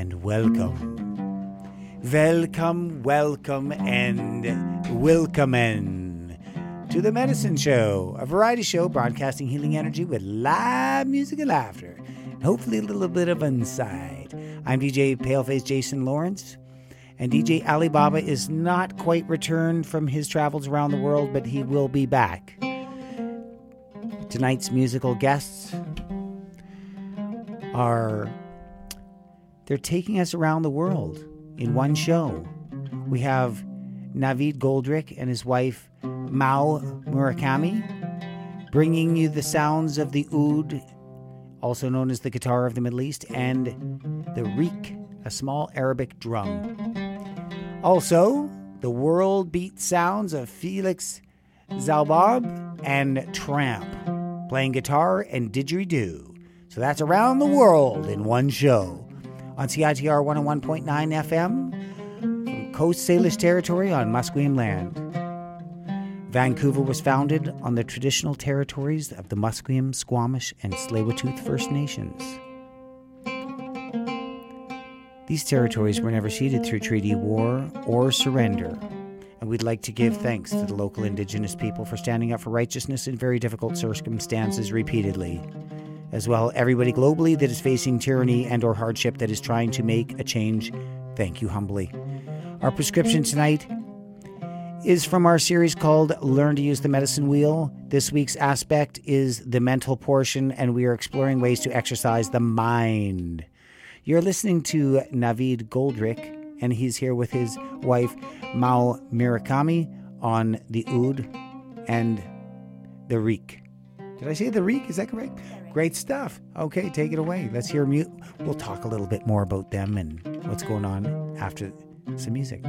and welcome. Welcome, and welcome to The Medicine Show, a variety show broadcasting healing energy with live music and laughter, and hopefully a little bit of insight. I'm DJ Paleface Jason Lawrence, and DJ Alibaba is not quite returned from his travels around the world, but he will be back. Tonight's musical guests they're taking us around the world in one show. We have Naveed Goldrick and his wife Mao Murakami bringing you the sounds of the oud, also known as the guitar of the Middle East, and the reek, a small Arabic drum. Also, the world beat sounds of Felix Zalbab and Tramp playing guitar and didgeridoo. So that's around the world in one show on CITR 101.9 FM from Coast Salish territory on Musqueam land. Vancouver was founded on the traditional territories of the Musqueam, Squamish, and Tsleil-Waututh First Nations. These territories were never ceded through treaty, war, or surrender, and we'd like to give thanks to the local Indigenous people for standing up for righteousness in very difficult circumstances repeatedly. As well, everybody globally that is facing tyranny and or hardship that is trying to make a change, thank you humbly. Our prescription tonight is from our series called Learn to Use the Medicine Wheel. This week's aspect is the mental portion, and we are exploring ways to exercise the mind. You're listening to Naveed Goldrick, and he's here with his wife, Mao Murakami, on the oud and the reek. Did I say the reek? Is that correct? Great stuff. Okay, take it away. Let's hear we'll talk a little bit more about them and what's going on after some music.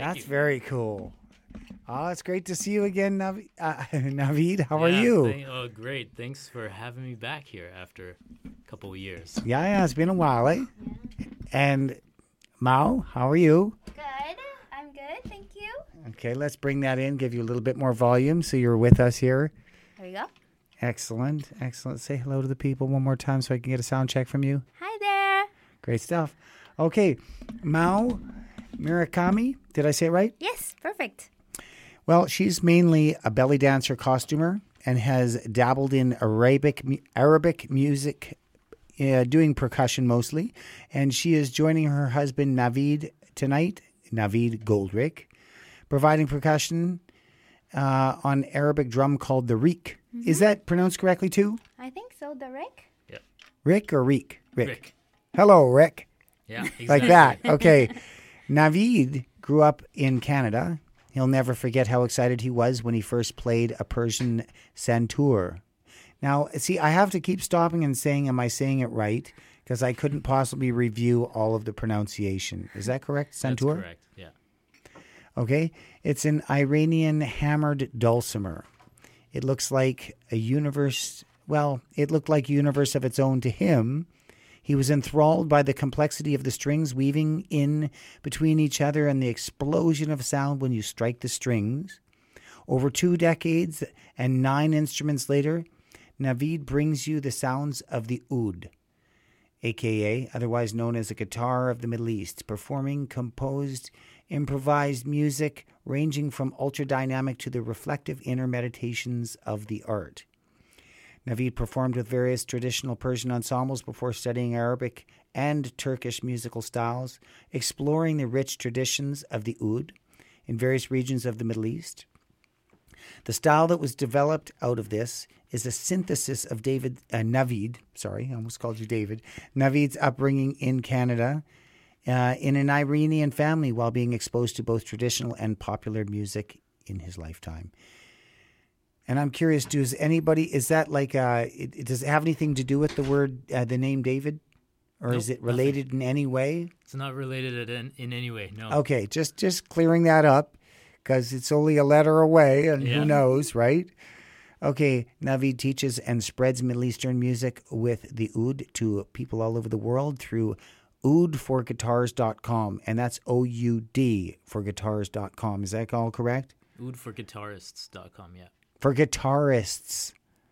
That's very cool. Oh, it's great to see you again, Naveed. How are you? Great. Thanks for having me back here after a couple of years. Yeah, it's been a while, eh? And Mao, how are you? Good. I'm good. Thank you. Okay, let's bring that in, give you a little bit more volume so you're with us here. There you go. Excellent. Say hello to the people one more time so I can get a sound check from you. Hi there. Great stuff. Okay, Mao Murakami, did I say it right? Yes, perfect. Well, she's mainly a belly dancer costumer and has dabbled in Arabic music, doing percussion mostly. And she is joining her husband Naveed tonight, Naveed Goldrick, providing percussion on Arabic drum called the Riq. Mm-hmm. Is that pronounced correctly too? I think so, the Rick. Yeah. Rick or Reek? Rick. Hello, Rick. Yeah, exactly. Like that. Okay. Naveed grew up in Canada. He'll never forget how excited he was when he first played a Persian santur. Now, see, I have to keep stopping and saying, am I saying it right? Because I couldn't possibly review all of the pronunciation. Is that correct? Santur? That's correct, yeah. Okay. It's an Iranian hammered dulcimer. It looks like a universe, well, it looked like a universe of its own to him. He was enthralled by the complexity of the strings weaving in between each other and the explosion of sound when you strike the strings. Over 2 decades and 9 instruments later, Naveed brings you the sounds of the oud, a.k.a. otherwise known as the guitar of the Middle East, performing composed, improvised music ranging from ultra-dynamic to the reflective inner meditations of the art. Naveed performed with various traditional Persian ensembles before studying Arabic and Turkish musical styles, exploring the rich traditions of the oud in various regions of the Middle East. The style that was developed out of this is a synthesis of Naveed's upbringing in Canada, in an Iranian family while being exposed to both traditional and popular music in his lifetime. And I'm curious, is that like, does it have anything to do with the word, the name David? Or Nope, is it related in any way? It's not related in any way, no. Okay, just clearing that up, because it's only a letter away, and who knows, right? Okay, Naveed teaches and spreads Middle Eastern music with the oud to people all over the world through oudforguitars.com, and that's OUD for guitars.com. Is that all correct? Oudforguitarists.com, yeah. For guitarists.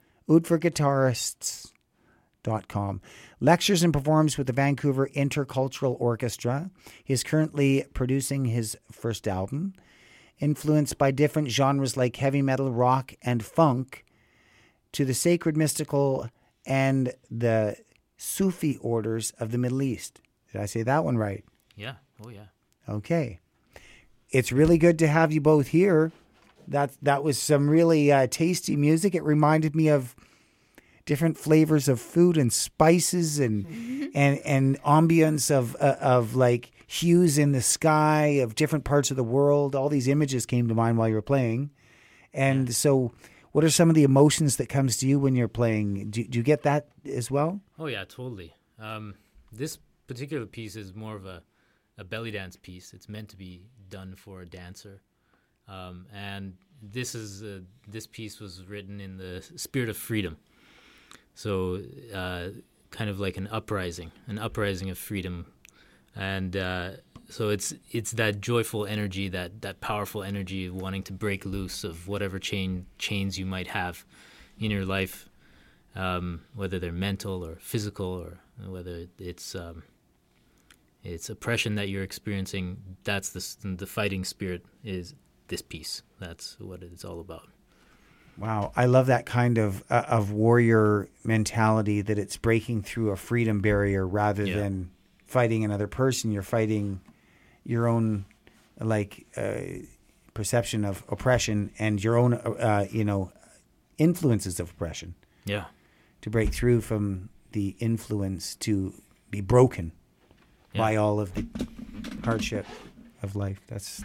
oudforguitarists.com. Lectures and performs with the Vancouver Intercultural Orchestra. He is currently producing his first album, influenced by different genres like heavy metal, rock, and funk, to the sacred, mystical, and the Sufi orders of the Middle East. Did I say that one right? Yeah. Oh, yeah. Okay. It's really good to have you both here. That was some really tasty music. It reminded me of different flavors of food and spices and ambience of like hues in the sky of different parts of the world. All these images came to mind while you were playing. And so what are some of the emotions that comes to you when you're playing? Do you get that as well? Oh, yeah, totally. This particular piece is more of a belly dance piece. It's meant to be done for a dancer. And this piece was written in the spirit of freedom. So kind of like an uprising of freedom. And so it's that joyful energy, that powerful energy of wanting to break loose of whatever chains you might have in your life, whether they're mental or physical, or whether it's oppression that you're experiencing. That's the fighting spirit is this piece. That's what it's all about. Wow, I love that kind of warrior mentality, that it's breaking through a freedom barrier rather than fighting another person. You're fighting your own perception of oppression and your own influences of oppression. Yeah, to break through from the influence, to be broken by all of the hardship of life. That's.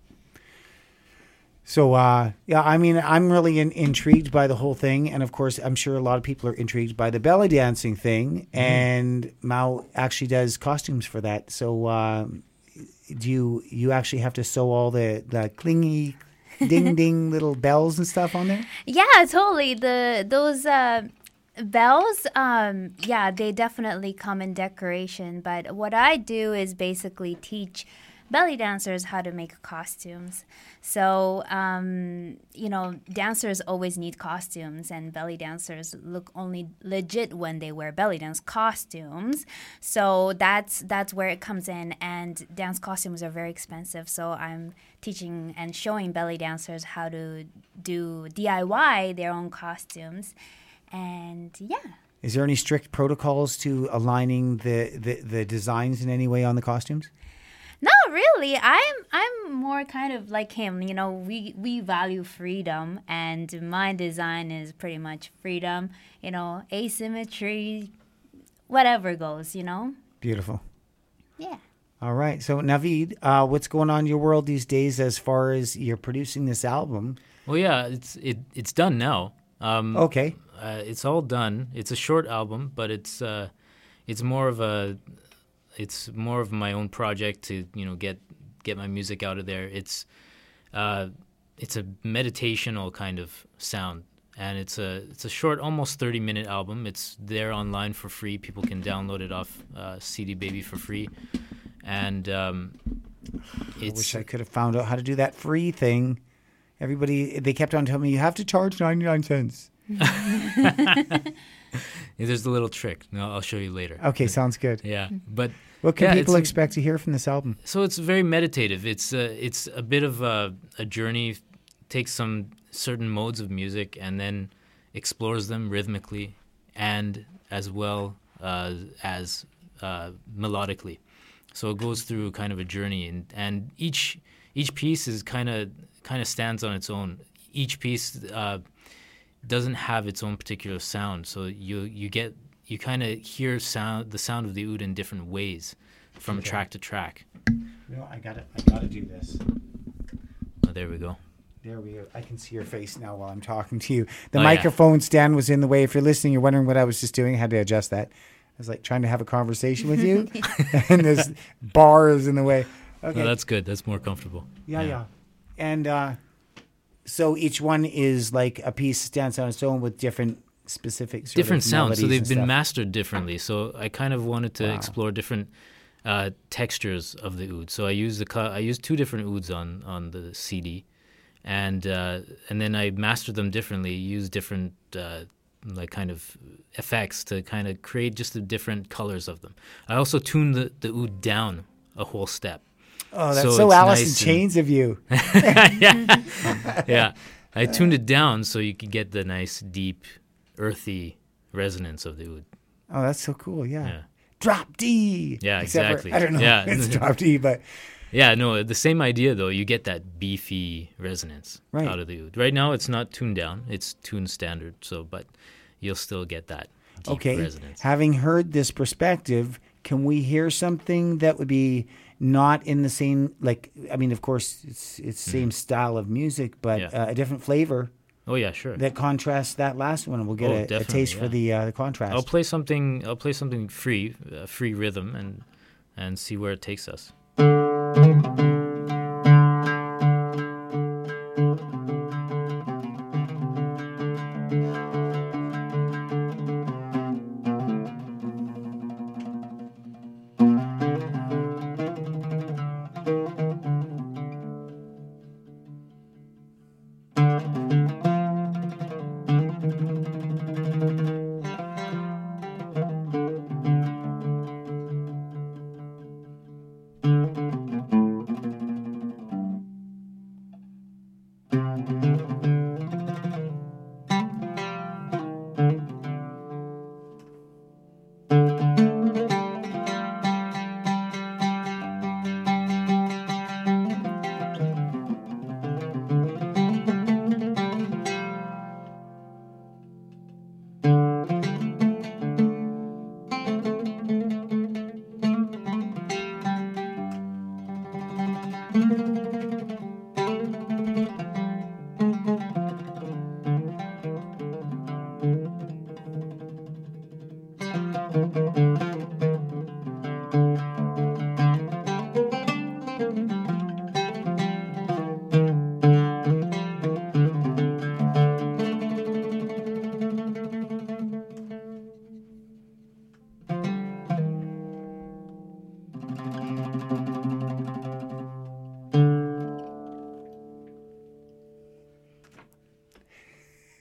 So, I mean, I'm really intrigued by the whole thing. And, of course, I'm sure a lot of people are intrigued by the belly dancing thing. Mm-hmm. And Mao actually does costumes for that. So you actually have to sew all the clingy ding ding little bells and stuff on there? Yeah, totally. Those bells, yeah, they definitely come in decoration. But what I do is basically teach belly dancers how to make costumes. So, dancers always need costumes, and belly dancers look only legit when they wear belly dance costumes. So that's where it comes in, and dance costumes are very expensive. So I'm teaching and showing belly dancers how to do DIY their own costumes. And yeah. Is there any strict protocols to aligning the designs in any way on the costumes? Not really. I'm more kind of like him. We value freedom, and my design is pretty much freedom. Asymmetry, whatever goes. Beautiful. Yeah. All right. So Navid, what's going on in your world these days as far as you're producing this album? Well, yeah, it's done now. Okay. It's all done. It's a short album, but it's more of my own project to get my music out of there. It's a meditational kind of sound, and it's a short, almost 30-minute album. It's there online for free. People can download it off CD Baby for free, and I wish I could have found out how to do that free thing. They kept on telling me you have to charge 99 cents. There's a little trick. No, I'll show you later. Okay, sounds good. Yeah, but what can people expect to hear from this album? So it's very meditative. It's a bit of a journey. Takes some certain modes of music and then explores them rhythmically and as well as melodically. So it goes through kind of a journey, and each piece is kind of stands on its own. Each piece doesn't have its own particular sound, so you kind of hear the sound of the oud in different ways from track to track. I gotta do this. Oh, there we go. There we go. I can see your face now while I'm talking to you. The microphone stand was in the way. If you're listening, you're wondering what I was just doing. I had to adjust that. I was like trying to have a conversation with you, and this bar is in the way. Okay, no, that's good. That's more comfortable. Yeah. And so each one is like a piece stands on its own with different specific different sounds. So they've been stuff. mastered differently. So I kind of wanted to explore different textures of the oud. So I used two different ouds on the CD, and then I mastered them differently. Used different like kind of effects to kind of create just the different colors of them. I also tuned the oud down a whole step. Oh, that's so Alice in Chains of you. Yeah. I tuned it down so you could get the nice, deep, earthy resonance of the oud. Oh, that's so cool. Yeah. Drop D. Yeah, exactly. I don't know. Yeah. It's drop D, but yeah, no, the same idea though. You get that beefy resonance out of the oud. Right now, it's not tuned down; it's tuned standard. So, but you'll still get that deep resonance. Having heard this perspective, can we hear something that would be not in the same? Of course, it's same style of music, but a different flavor. Oh yeah, sure. That contrasts that last one, and we'll get a taste for the contrast. I'll play something free, free rhythm, and see where it takes us.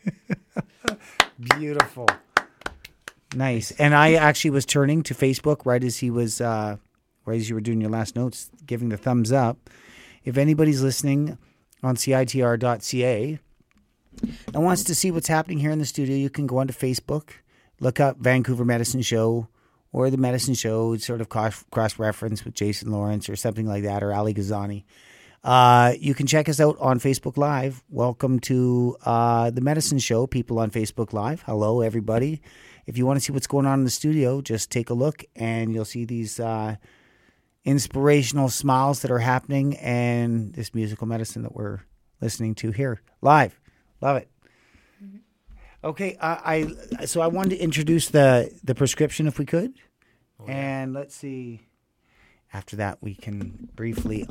Beautiful. Nice. And I actually was turning to Facebook right as you were doing your last notes, giving the thumbs up. If anybody's listening on CITR.ca and wants to see what's happening here in the studio, you can go onto Facebook, look up Vancouver Medicine Show or The Medicine Show, sort of cross-reference with Jason Lawrence or something like that, or Ali Ghazani. You can check us out on Facebook Live. Welcome to The Medicine Show, people on Facebook Live. Hello, everybody. If you want to see what's going on in the studio, just take a look and you'll see these inspirational smiles that are happening and this musical medicine that we're listening to here live. Love it. Okay, so I wanted to introduce the prescription if we could. Oh, yeah. And let's see. After that, we can briefly,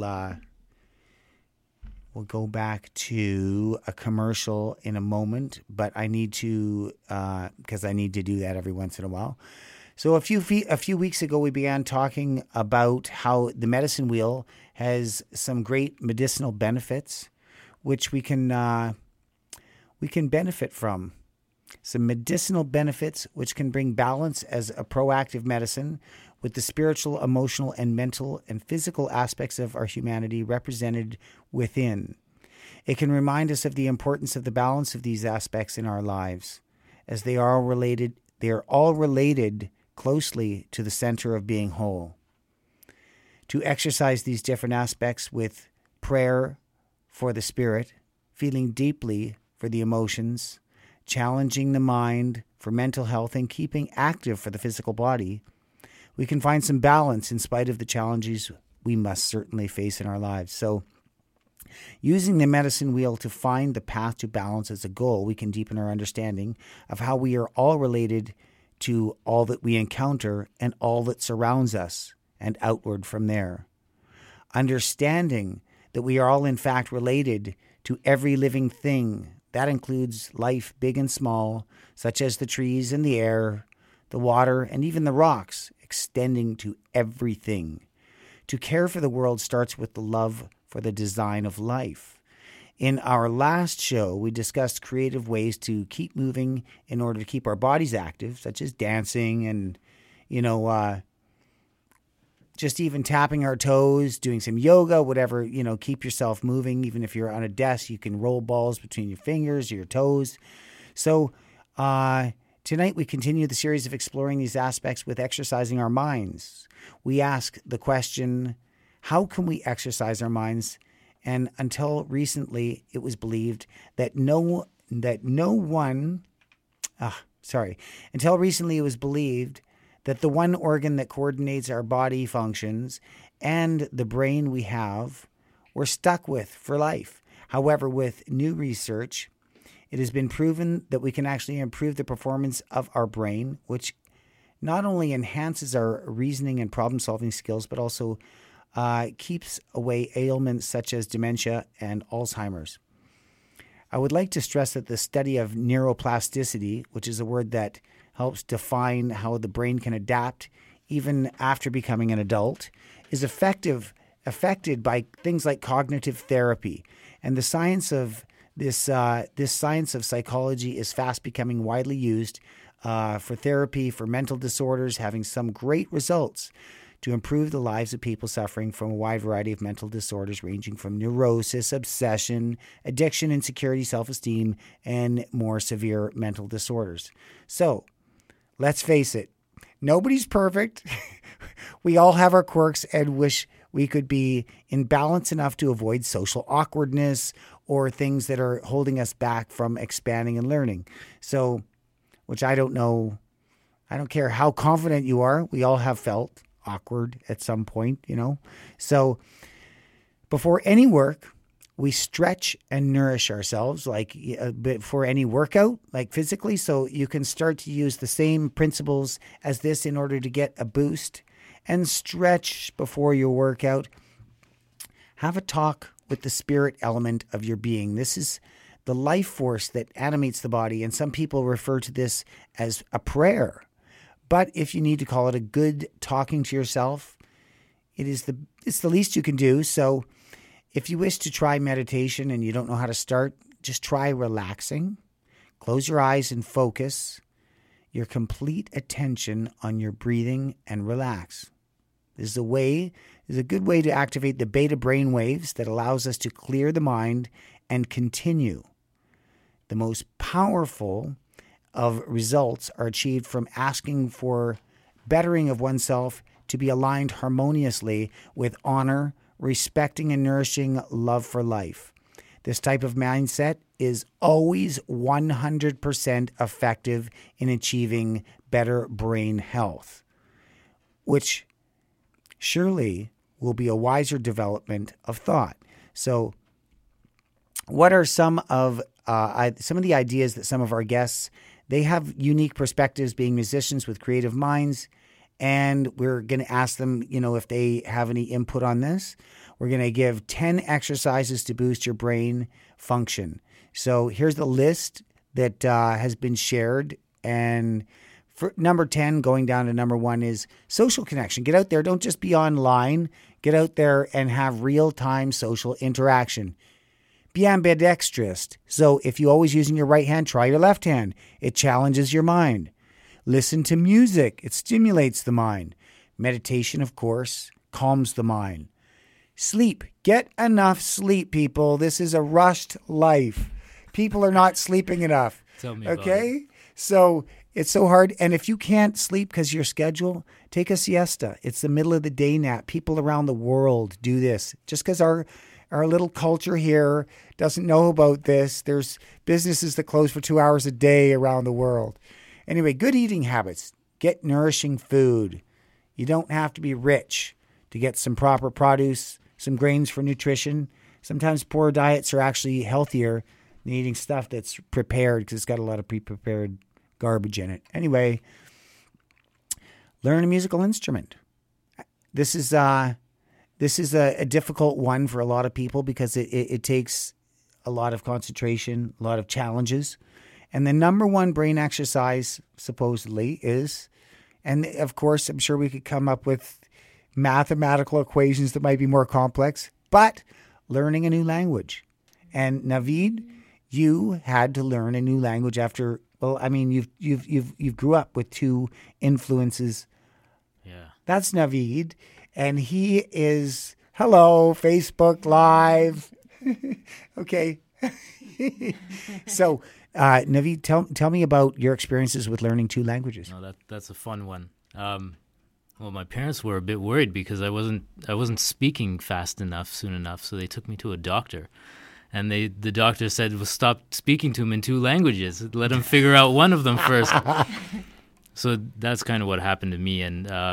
we'll go back to a commercial in a moment, but I need to, because I need to do that every once in a while. So a few weeks ago, we began talking about how the medicine wheel has some great medicinal benefits, which we can benefit from. Some medicinal benefits which can bring balance as a proactive medicine with the spiritual, emotional, and mental and physical aspects of our humanity represented within. It can remind us of the importance of the balance of these aspects in our lives, as they are all related closely to the center of being whole. To exercise these different aspects with prayer for the spirit, feeling deeply for the emotions, challenging the mind for mental health, and keeping active for the physical body, we can find some balance in spite of the challenges we must certainly face in our lives. So, using the medicine wheel to find the path to balance as a goal, we can deepen our understanding of how we are all related to all that we encounter and all that surrounds us, and outward from there. Understanding that we are all in fact related to every living thing. That includes life, big and small, such as the trees and the air, the water, and even the rocks, extending to everything. To care for the world starts with the love for the design of life. In our last show, we discussed creative ways to keep moving in order to keep our bodies active, such as dancing and, just even tapping our toes, doing some yoga, whatever, keep yourself moving. Even if you're on a desk, you can roll balls between your fingers or your toes. So tonight we continue the series of exploring these aspects with exercising our minds. We ask the question, how can we exercise our minds? And until recently, it was believed that until recently it was believed that the one organ that coordinates our body functions and the brain we have, we're stuck with for life. However, with new research, it has been proven that we can actually improve the performance of our brain, which not only enhances our reasoning and problem-solving skills, but also keeps away ailments such as dementia and Alzheimer's. I would like to stress that the study of neuroplasticity, which is a word that helps define how the brain can adapt even after becoming an adult, is affected by things like cognitive therapy. And the science of this science of psychology is fast becoming widely used for therapy for mental disorders, having some great results to improve the lives of people suffering from a wide variety of mental disorders ranging from neurosis, obsession, addiction, insecurity, self-esteem, and more severe mental disorders. So, let's face it, nobody's perfect. We all have our quirks and wish we could be in balance enough to avoid social awkwardness or things that are holding us back from expanding and learning. So, which I don't know, I don't care how confident you are, we all have felt awkward at some point, So before any work, we stretch and nourish ourselves, like before any workout, like physically. So you can start to use the same principles as this in order to get a boost and stretch before your workout. Have a talk with the spirit element of your being. This is the life force that animates the body. And some people refer to this as a prayer. But if you need to call it a good talking to yourself, it's the least you can do. So if you wish to try meditation and you don't know how to start, just try relaxing. Close your eyes and focus your complete attention on your breathing and relax. This is a good way to activate the beta brain waves that allows us to clear the mind and continue. The most powerful of results are achieved from asking for bettering of oneself to be aligned harmoniously with honor, respecting and nourishing love for life. This type of mindset is always 100% effective in achieving better brain health, which surely will be a wiser development of thought. So, what are some of the ideas that some of our guests, they have unique perspectives being musicians with creative minds, and we're going to ask them, if they have any input on this. We're going to give 10 exercises to boost your brain function. So here's the list that has been shared. And for number 10, going down to number 1 is social connection. Get out there. Don't just be online. Get out there and have real-time social interaction. Be ambidextrous. So if you're always using your right hand, try your left hand. It challenges your mind. Listen to music. It stimulates the mind. Meditation, of course, calms the mind. Sleep. Get enough sleep, people. This is a rushed life. People are not sleeping enough. Tell me about it. So it's so hard. And if you can't sleep because of your schedule, take a siesta. It's the middle of the day nap. People around the world do this. Just because our little culture here doesn't know about this, there's businesses that close for 2 hours a day around the world. Anyway, good eating habits. Get nourishing food. You don't have to be rich to get some proper produce, some grains for nutrition. Sometimes poor diets are actually healthier than eating stuff that's prepared because it's got a lot of pre-prepared garbage in it. Anyway, learn a musical instrument. This is a difficult one for a lot of people because it takes a lot of concentration, a lot of challenges. And the number 1 brain exercise, supposedly, is, and of course, I'm sure we could come up with mathematical equations that might be more complex, but learning a new language. And Naveed, you had to learn a new language after, you've grew up with 2 influences. Yeah. That's Naveed. And he is, hello, Facebook Live. Okay. So, Naveed, tell me about your experiences with learning 2 languages. No, that's a fun one. Well, my parents were a bit worried because I wasn't speaking fast enough soon enough, so they took me to a doctor. And the doctor said, well, stop speaking to him in 2 languages. Let him figure out one of them first. So that's kind of what happened to me. And I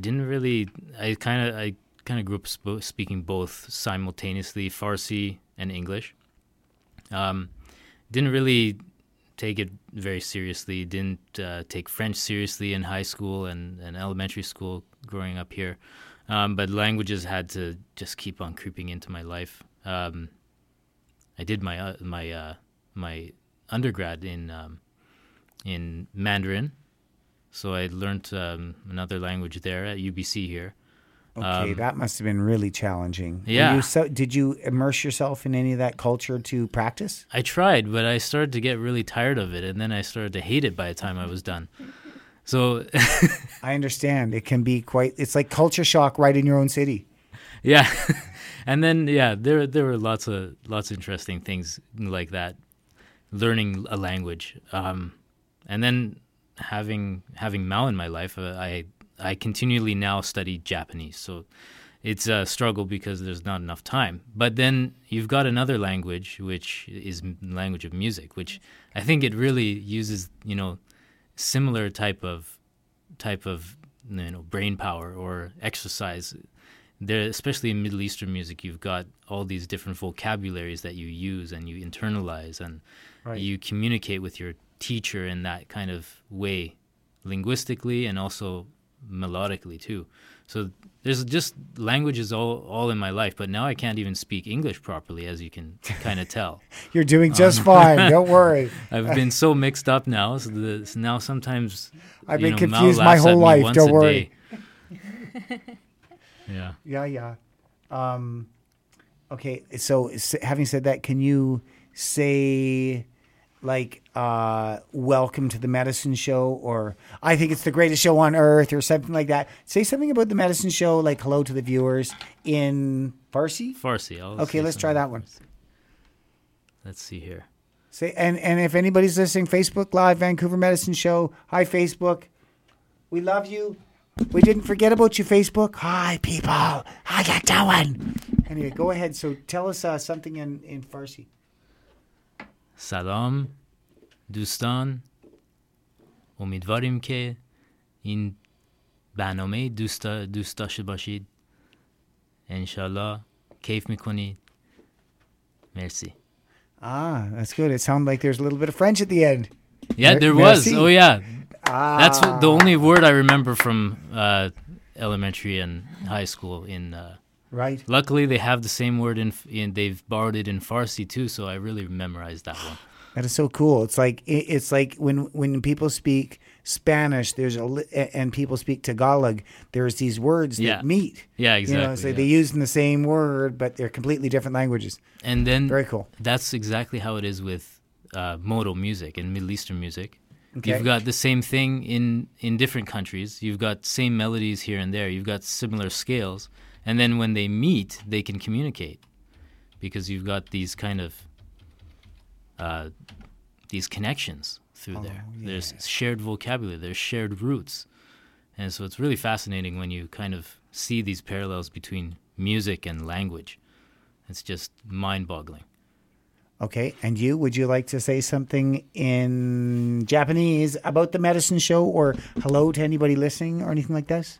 kind of grew up speaking both simultaneously, Farsi and English. Didn't really take it very seriously. Didn't take French seriously in high school and elementary school growing up here. But languages had to just keep on creeping into my life. I did my undergrad in Mandarin, so I learned another language there at UBC here. Okay, that must have been really challenging. Yeah. Did you immerse yourself in any of that culture to practice? I tried, but I started to get really tired of it, and then I started to hate it by the time I was done. So I understand. It can be it's like culture shock right in your own city. Yeah. And then there were lots of interesting things like that, learning a language. And then having Mal in my life, I continually now study Japanese. So it's a struggle because there's not enough time. But then you've got another language, which is language of music, which I think it really uses, similar type of brain power or exercise. There, especially in Middle Eastern music, you've got all these different vocabularies that you use and you internalize, and you communicate with your teacher in that kind of way, linguistically and also melodically too. So there's just languages all in my life, but now I can't even speak English properly, as you can kind of tell. You're doing just fine. Don't worry. I've been so mixed up now. So now sometimes I've been confused my whole life. Don't worry. Yeah. Okay. So having said that, can you say like welcome to the Medicine Show, or I think it's the greatest show on earth, or something like that. Say something about the Medicine Show, like hello to the viewers in Farsi. Farsi. Okay, let's try that one. Let's see here. Say and if anybody's listening, Facebook Live, Vancouver Medicine Show. Hi, Facebook. We love you. We didn't forget about you, Facebook. Hi, people. How you doing? Anyway, go ahead. So tell us something in Farsi. سلام دوستان امیدواریم که این برنامه دوست داشته باشید انشالله کیف میکنید merci. That's good. It sounded like there's a little bit of French at the end. Yeah, there was. Merci. Oh yeah. That's the only word I remember from elementary and high school in Right. Luckily, they have the same word in they've borrowed it in Farsi too, so I really memorized that one. That is so cool. It's like when people speak Spanish, and people speak Tagalog, there's these words that meet. Yeah, exactly. You know, so they use the same word, but they're completely different languages. And then very cool. That's exactly how it is with modal music and Middle Eastern music. Okay. You've got the same thing in different countries. You've got same melodies here and there. You've got similar scales. And then when they meet, they can communicate because you've got these kind of these connections through there. Yeah. There's shared vocabulary, there's shared roots. And so it's really fascinating when you kind of see these parallels between music and language. It's just mind-boggling. Okay, and would you like to say something in Japanese about the Medicine Show, or hello to anybody listening or anything like this?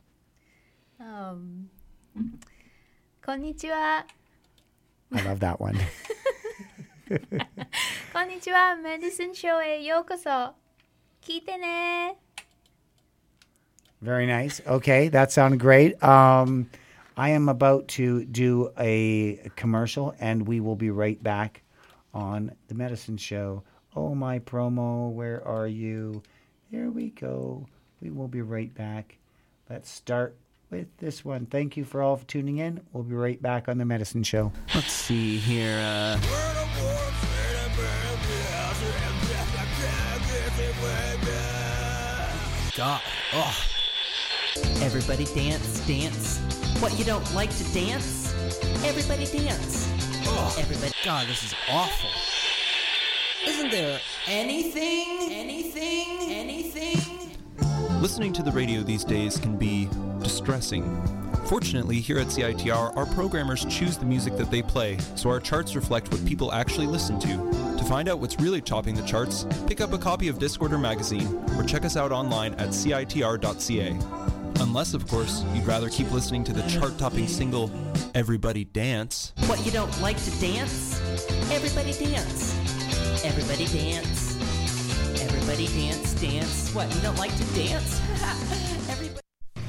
こんにちは。 I love that one. こんにちは。メディシンショーへようこそ。聞いてね。 Very nice. Okay, that sounded great. I am about to do a commercial, and we will be right back on the Medicine Show. Oh, my promo, where are you? There we go. We will be right back. Let's start with this one. Thank you for all for tuning in. We'll be right back on the Medicine Show. Let's see here. God. Oh. Everybody dance, dance. What, you don't like to dance? Everybody dance. Oh. Everybody. God, this is awful. Isn't there anything? Listening to the radio these days can be distressing. Fortunately, here at CITR, our programmers choose the music that they play, so our charts reflect what people actually listen to. To find out what's really topping the charts, pick up a copy of Discorder magazine or check us out online at citr.ca. Unless, of course, you'd rather keep listening to the chart-topping single, Everybody Dance. What, you don't like to dance? Everybody dance. Everybody dance. Everybody dance, dance. What, you don't like to dance? Everybody.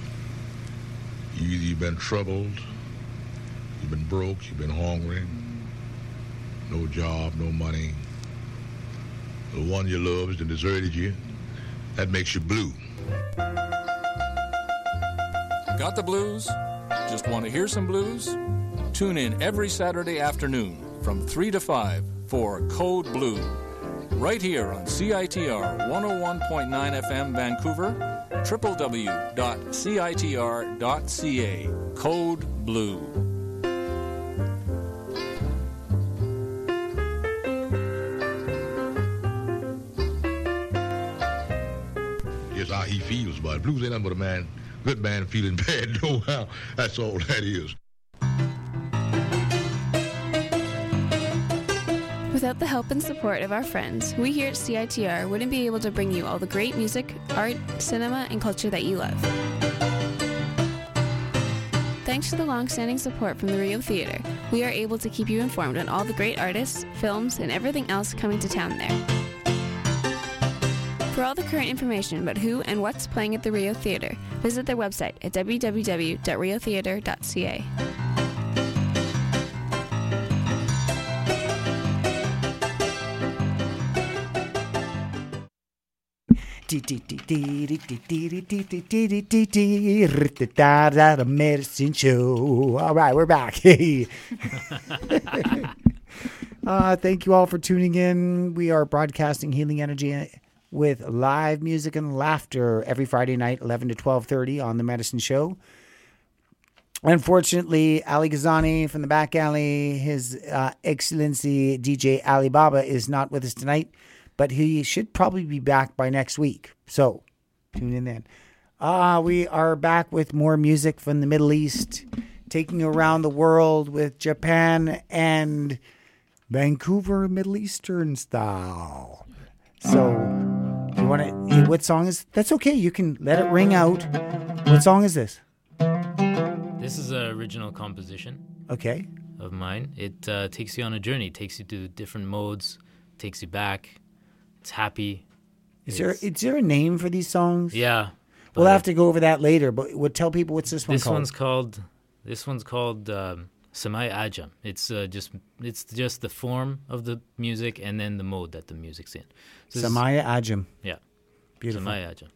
You've been troubled, you've been broke, you've been hungry, no job, no money. The one you loved and deserted you, that makes you blue. Got the blues? Just want to hear some blues? Tune in every Saturday afternoon from 3 to 5 for Code Blue. Right here on CITR 101.9 FM Vancouver, www.citr.ca. Code Blue. Here's how he feels about it. Blues ain't nothing but a man, good man feeling bad. No how. That's all that is. Without the help and support of our friends, we here at CITR wouldn't be able to bring you all the great music, art, cinema, and culture that you love. Thanks to the long-standing support from the Rio Theatre, we are able to keep you informed on all the great artists, films, and everything else coming to town there. For all the current information about who and what's playing at the Rio Theatre, visit their website at www.riotheatre.ca. The Medicine Show. All right, we're back. Thank you all for tuning in. We are broadcasting Healing Energy with live music and laughter every Friday night, 11 to 12:30 on The Medicine Show. Unfortunately, Ali Ghazani from the back alley, His Excellency DJ Alibaba is not with us tonight, but he should probably be back by next week. So tune in then. We are back with more music from the Middle East, taking you around the world with Japan and Vancouver Middle Eastern style. So, you want to? What song is? That's okay. You can let it ring out. What song is this? This is an original composition. Okay. Of mine. It takes you on a journey. Takes you to different modes. Takes you back. It's happy. Is there a name for these songs? Yeah. We'll have to go over that later. But we'll tell people what's this one called. This one's called Samai Ajam. It's just the form of the music and then the mode that the music's in. So Samai Ajam. Yeah. Beautiful. Samai Ajam.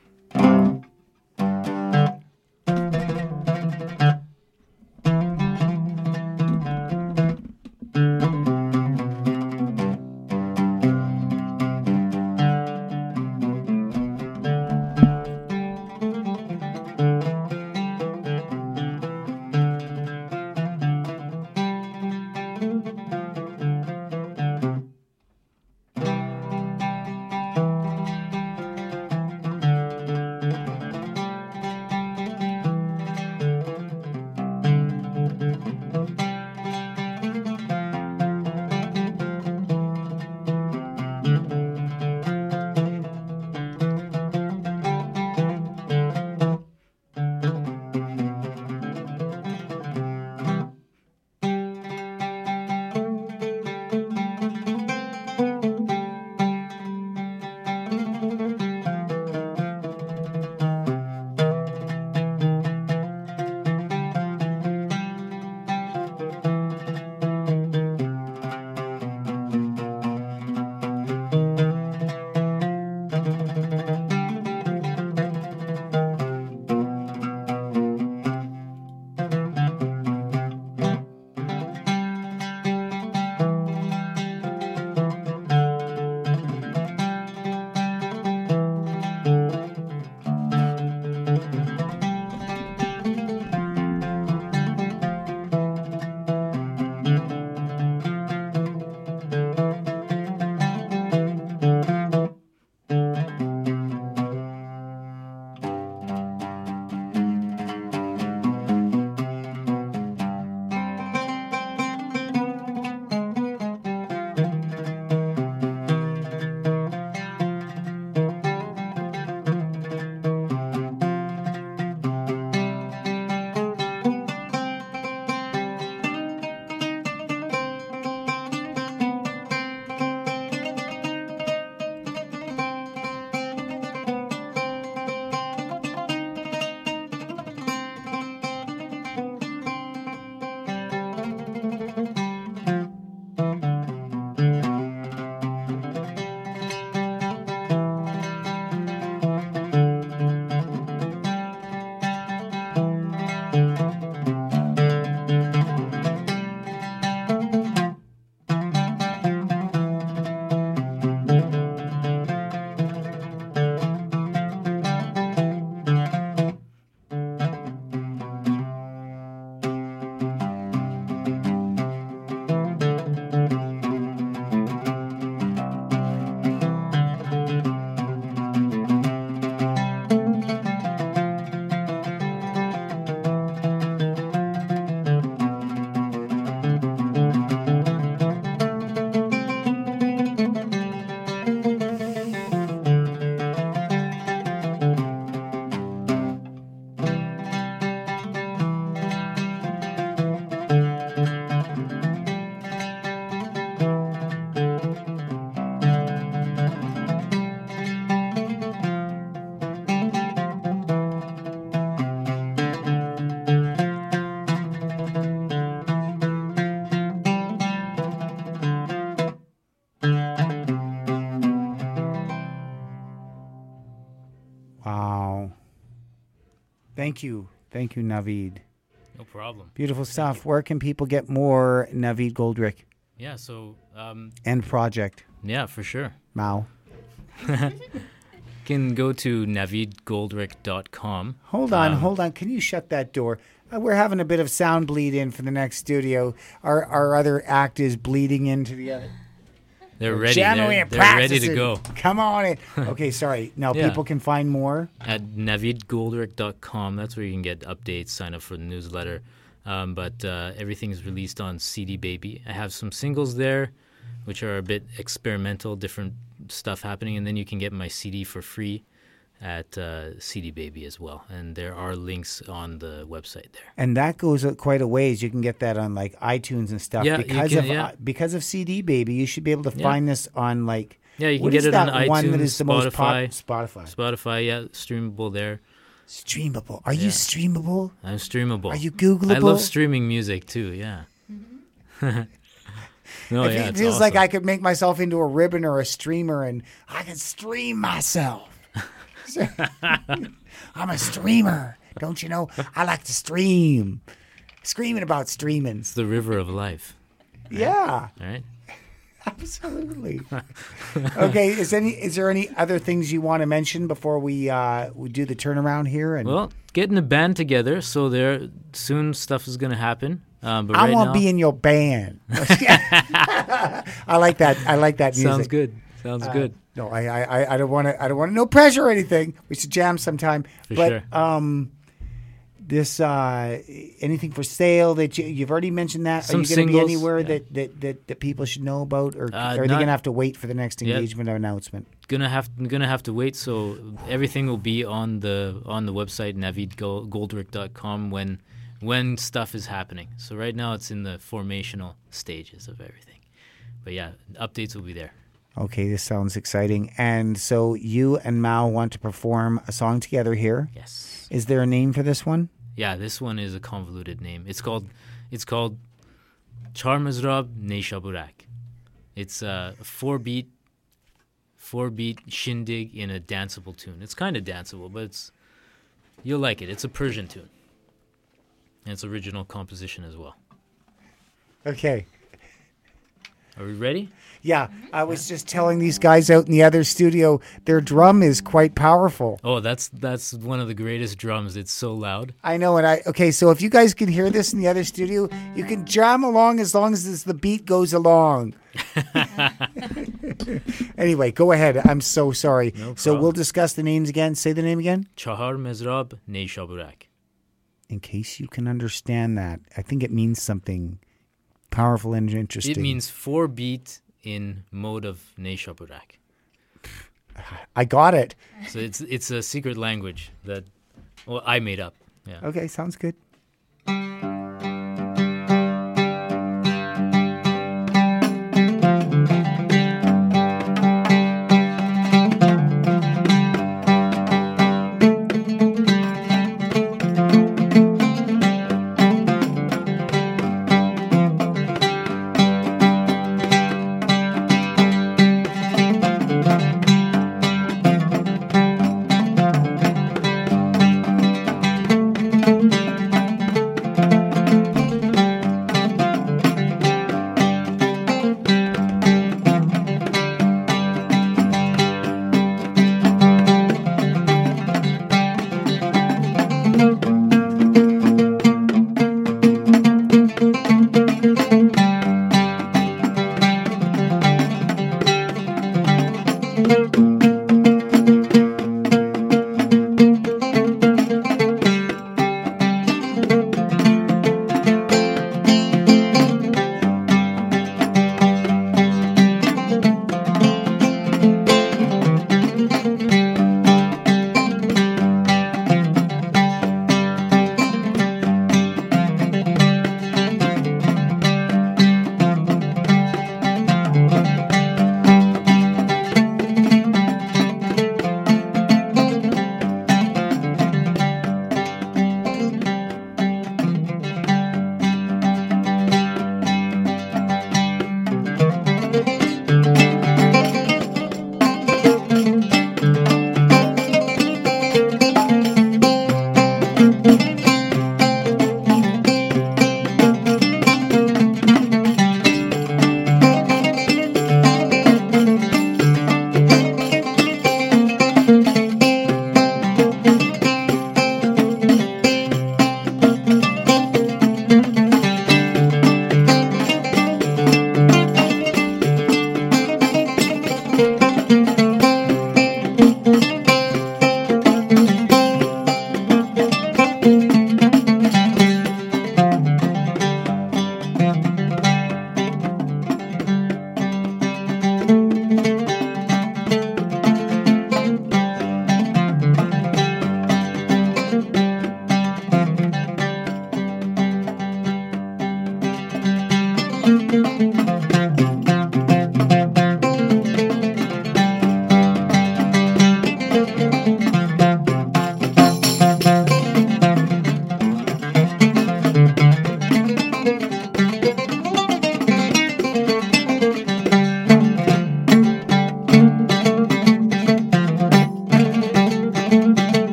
Thank you. Thank you, Naveed. No problem. Beautiful stuff. Where can people get more Naveed Goldrick? Yeah, so and project. yeah, for sure. Mao. You can go to navidgoldrick.com. Hold on. Can you shut that door? We're having a bit of sound bleed in for the next studio. Our other act is bleeding into the other. They're ready. Jamming They're and ready to practicing. go. Come on in. Okay, sorry. Now Yeah. people can find more. At navidgoldrick.com. That's where you can get updates, sign up for the newsletter. But everything is released on CD Baby. I have some singles there, which are a bit experimental, different stuff happening. And then you can get my CD for free at CD Baby as well. And there are links on the website there. And that goes quite a ways. You can get that on like iTunes and stuff. Yeah, you can, because of CD Baby, you should be able to find this on like. Yeah, you can what get is it that on one iTunes, that is the most Spotify. Spotify. Yeah, streamable there. Streamable. Are you streamable? I'm streamable. Are you Googleable? I love streaming music too, yeah. No, It it's feels awesome. like I could make myself into a ribbon or a streamer and I can stream myself. I'm a streamer. Don't you know? I like to stream. Screaming about streaming. It's the river of life, Yeah, all right? absolutely. Okay, is there any other things you want to mention before we do the turnaround here? And Well, getting a band together, so there soon stuff is going to happen. But I right want now, to be in your band. I like that. I like that music. sounds good. Sounds good. No, I don't want to. I don't want no pressure or anything. We should jam sometime. For but sure. This anything for sale that you've already mentioned that? Some Are you going to be singles, anywhere yeah. that people should know about, or are they not- going to have to wait for the next Yeah. engagement announcement? Gonna have to wait. So everything will be on the website navidgoldrick.com when stuff is happening. So right now it's in the formational stages of everything. But yeah, updates will be there. Okay, this sounds exciting. And so you and Mao want to perform a song together here. Yes. Is there a name for this one? Yeah, this one is a convoluted name. It's called Charmazrab Neishaburak. It's a four-beat shindig in a danceable tune. It's kind of danceable, but you'll like it. It's a Persian tune. And it's original composition as well. Okay. Are we ready? Yeah, I was just telling these guys out in the other studio, their drum is quite powerful. Oh, that's one of the greatest drums. It's so loud. I know, okay, so if you guys can hear this in the other studio, you can jam along as long as the beat goes along. Anyway, go ahead. I'm so sorry. No So problem. we'll discuss the names again. Say the name again. Chahar Mezrab Neishaburak. In case you can understand that, I think it means something powerful and interesting. It means 4-beat in mode of Neishaburak. I got it. So it's a secret language that I made up. Yeah. Okay, sounds good.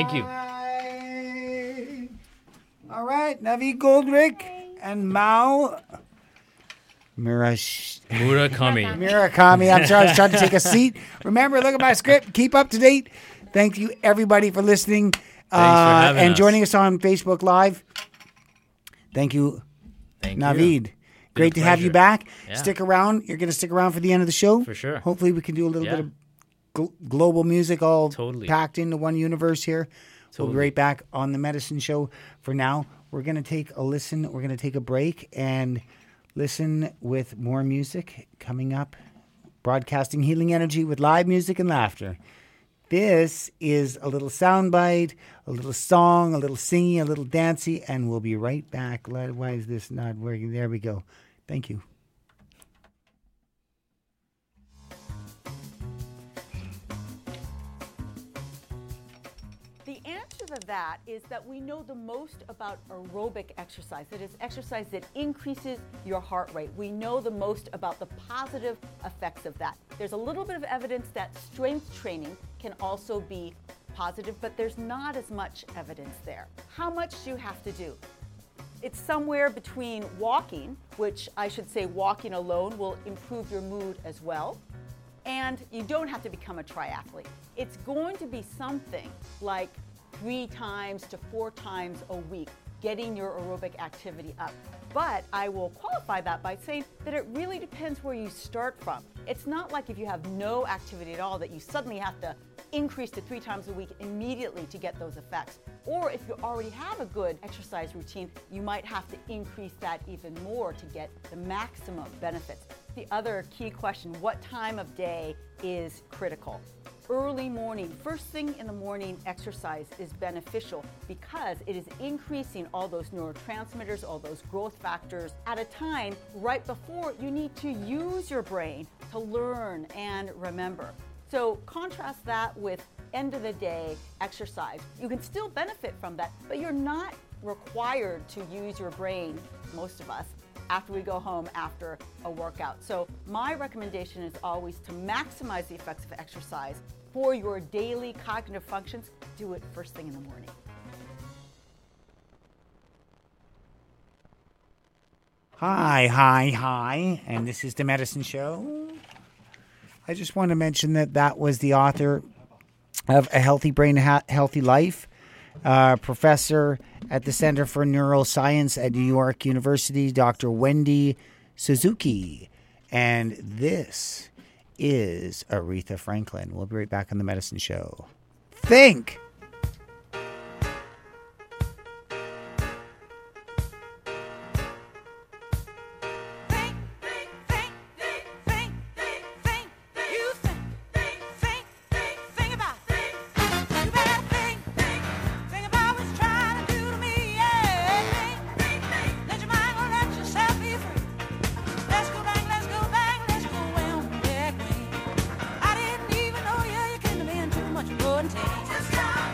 Thank you. All right, Naveed Goldrick and Mao Murakami. Murakami. I'm sorry, I was trying to take a seat. Remember, look at my script. Keep up to date. Thank you, everybody, for listening and joining us on Facebook Live. Thank you, Naveed. You. Great to have you back. Yeah. Stick around. You're going to stick around for the end of the show? For sure. Hopefully we can do a little bit of global music all Totally. packed into one universe here. Totally. We'll be right back on The Medicine Show. For now, we're going to take a listen. We're going to take a break and listen with more music coming up. Broadcasting healing energy with live music and laughter. This is a little soundbite, a little song, a little singing, a little dancey, and we'll be right back. Why is this not working? There we go. Thank you. The answer to that is that we know the most about aerobic exercise. That is exercise that increases your heart rate. We know the most about the positive effects of that. There's a little bit of evidence that strength training can also be positive, but there's not as much evidence there. How much do you have to do? It's somewhere between walking, which I should say walking alone will improve your mood as well, and you don't have to become a triathlete. It's going to be something like 3 times to 4 times a week, getting your aerobic activity up. But I will qualify that by saying that it really depends where you start from. It's not like if you have no activity at all that you suddenly have to increase to 3 times a week immediately to get those effects. Or if you already have a good exercise routine, you might have to increase that even more to get the maximum benefits. The other key question, what time of day is critical? Early morning, first thing in the morning exercise is beneficial because it is increasing all those neurotransmitters, all those growth factors at a time right before you need to use your brain to learn and remember. So contrast that with end of the day exercise. You can still benefit from that, but you're not required to use your brain, most of us, after we go home after a workout. So my recommendation is always to maximize the effects of exercise for your daily cognitive functions. Do it first thing in the morning. Hi, and this is The Medicine Show. I just want to mention that was the author of A Healthy Brain, Healthy Life, professor at the Center for Neuroscience at New York University, Dr. Wendy Suzuki. And this is Aretha Franklin. We'll be right back on The Medicine Show. Think! Just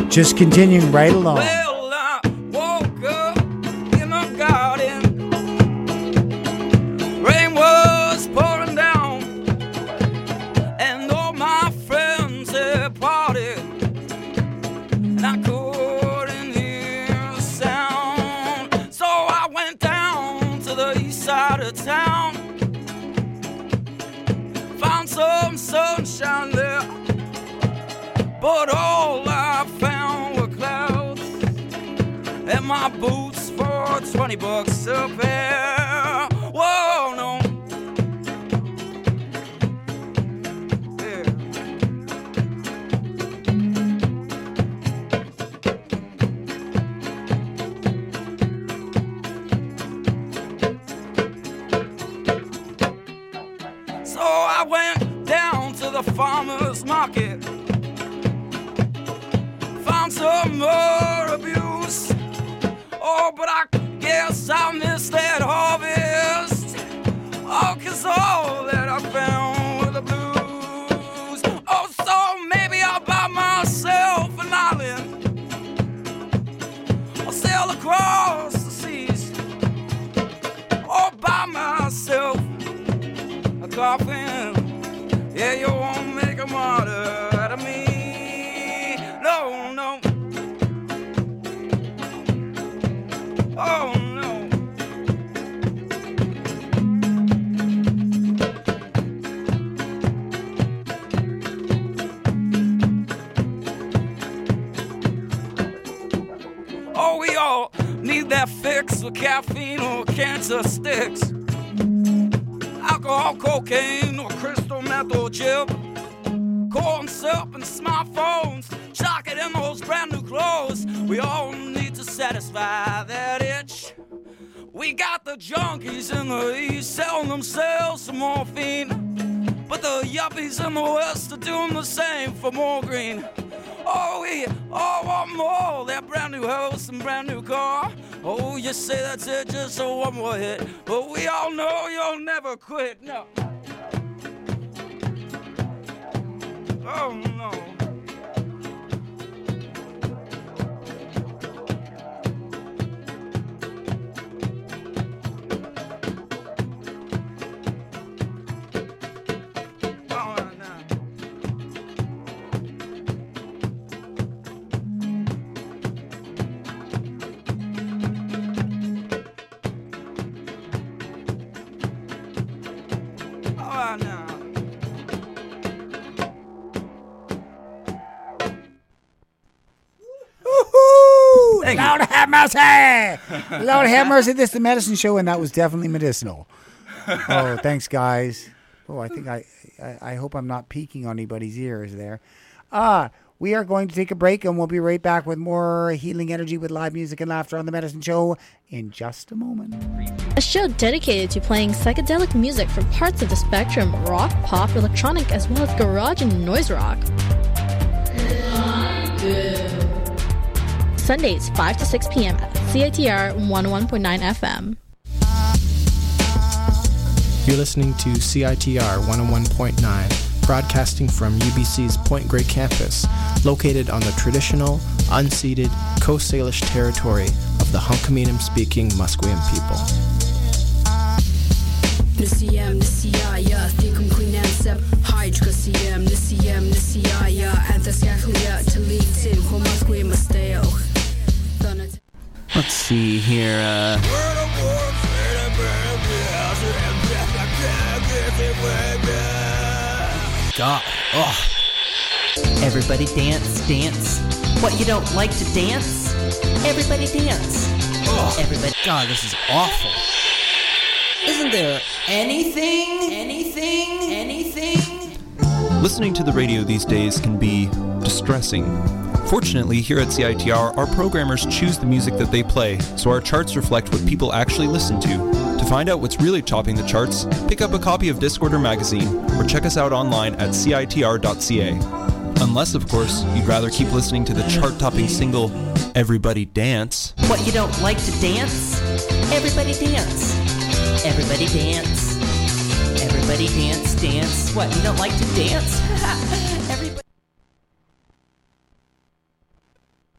Just continuing right along. Well, I woke up in the garden. Rain was pouring down, and all my friends had parted, and I couldn't hear a sound. So I went down to the east side of town, found some sunshine there, but all I found were clouds, and my boots for $20 a pair. Whoa, no. Yeah. So I went down to the farmer's market, found some more abuse. Oh, but I guess I missed that harvest. Oh, 'cause all that I found were the blues. Oh, so maybe I'll buy myself an island. I'll sail across the seas. Or buy myself a coffin. Yeah, you won't make a martyr out of me. No, no. Oh, no. Oh, we all need that fix with caffeine or cancer sticks, alcohol, cocaine, or crystal meth or chip, corn syrup and smartphones, chocolate in those brand new clothes. We all need to satisfy that itch. We got the junkies in the east selling themselves some morphine, but the yuppies in the west are doing the same for more green. Oh, we all want more, that brand new house and brand new car. Oh, you say that's it, just a one more hit, but we all know you'll never quit, no. Oh, no. Lord have mercy! Lord have mercy. This is the Medicine Show, and that was definitely medicinal. Oh, thanks, guys. Oh, I think I hope I'm not peeking on anybody's ears there. We are going to take a break, and we'll be right back with more healing energy with live music and laughter on the Medicine Show in just a moment. A show dedicated to playing psychedelic music from parts of the spectrum: rock, pop, electronic, as well as garage and noise rock. Sundays, 5 to 6 p.m. at CITR 101.9 FM. You're listening to CITR 101.9, broadcasting from UBC's Point Grey campus, located on the traditional, unceded Coast Salish territory of the Hunkaminam-speaking Musqueam people. Nisiyam nisiyaya thikum kunansab hydra siyam nisiyaya anthasyakuya talitin homasque masteo. Let's see here. God. Oh. Everybody dance, dance. What, you don't like to dance? Everybody dance. Oh. Everybody. God, this is awful. Isn't there anything? Listening to the radio these days can be distressing. Fortunately, here at CITR, our programmers choose the music that they play, so our charts reflect what people actually listen to. To find out what's really topping the charts, pick up a copy of Discorder magazine or check us out online at citr.ca. Unless, of course, you'd rather keep listening to the chart-topping single, Everybody Dance. What, you don't like to dance? Everybody dance. Everybody dance. Everybody dance, dance. What, you don't like to dance? Everybody.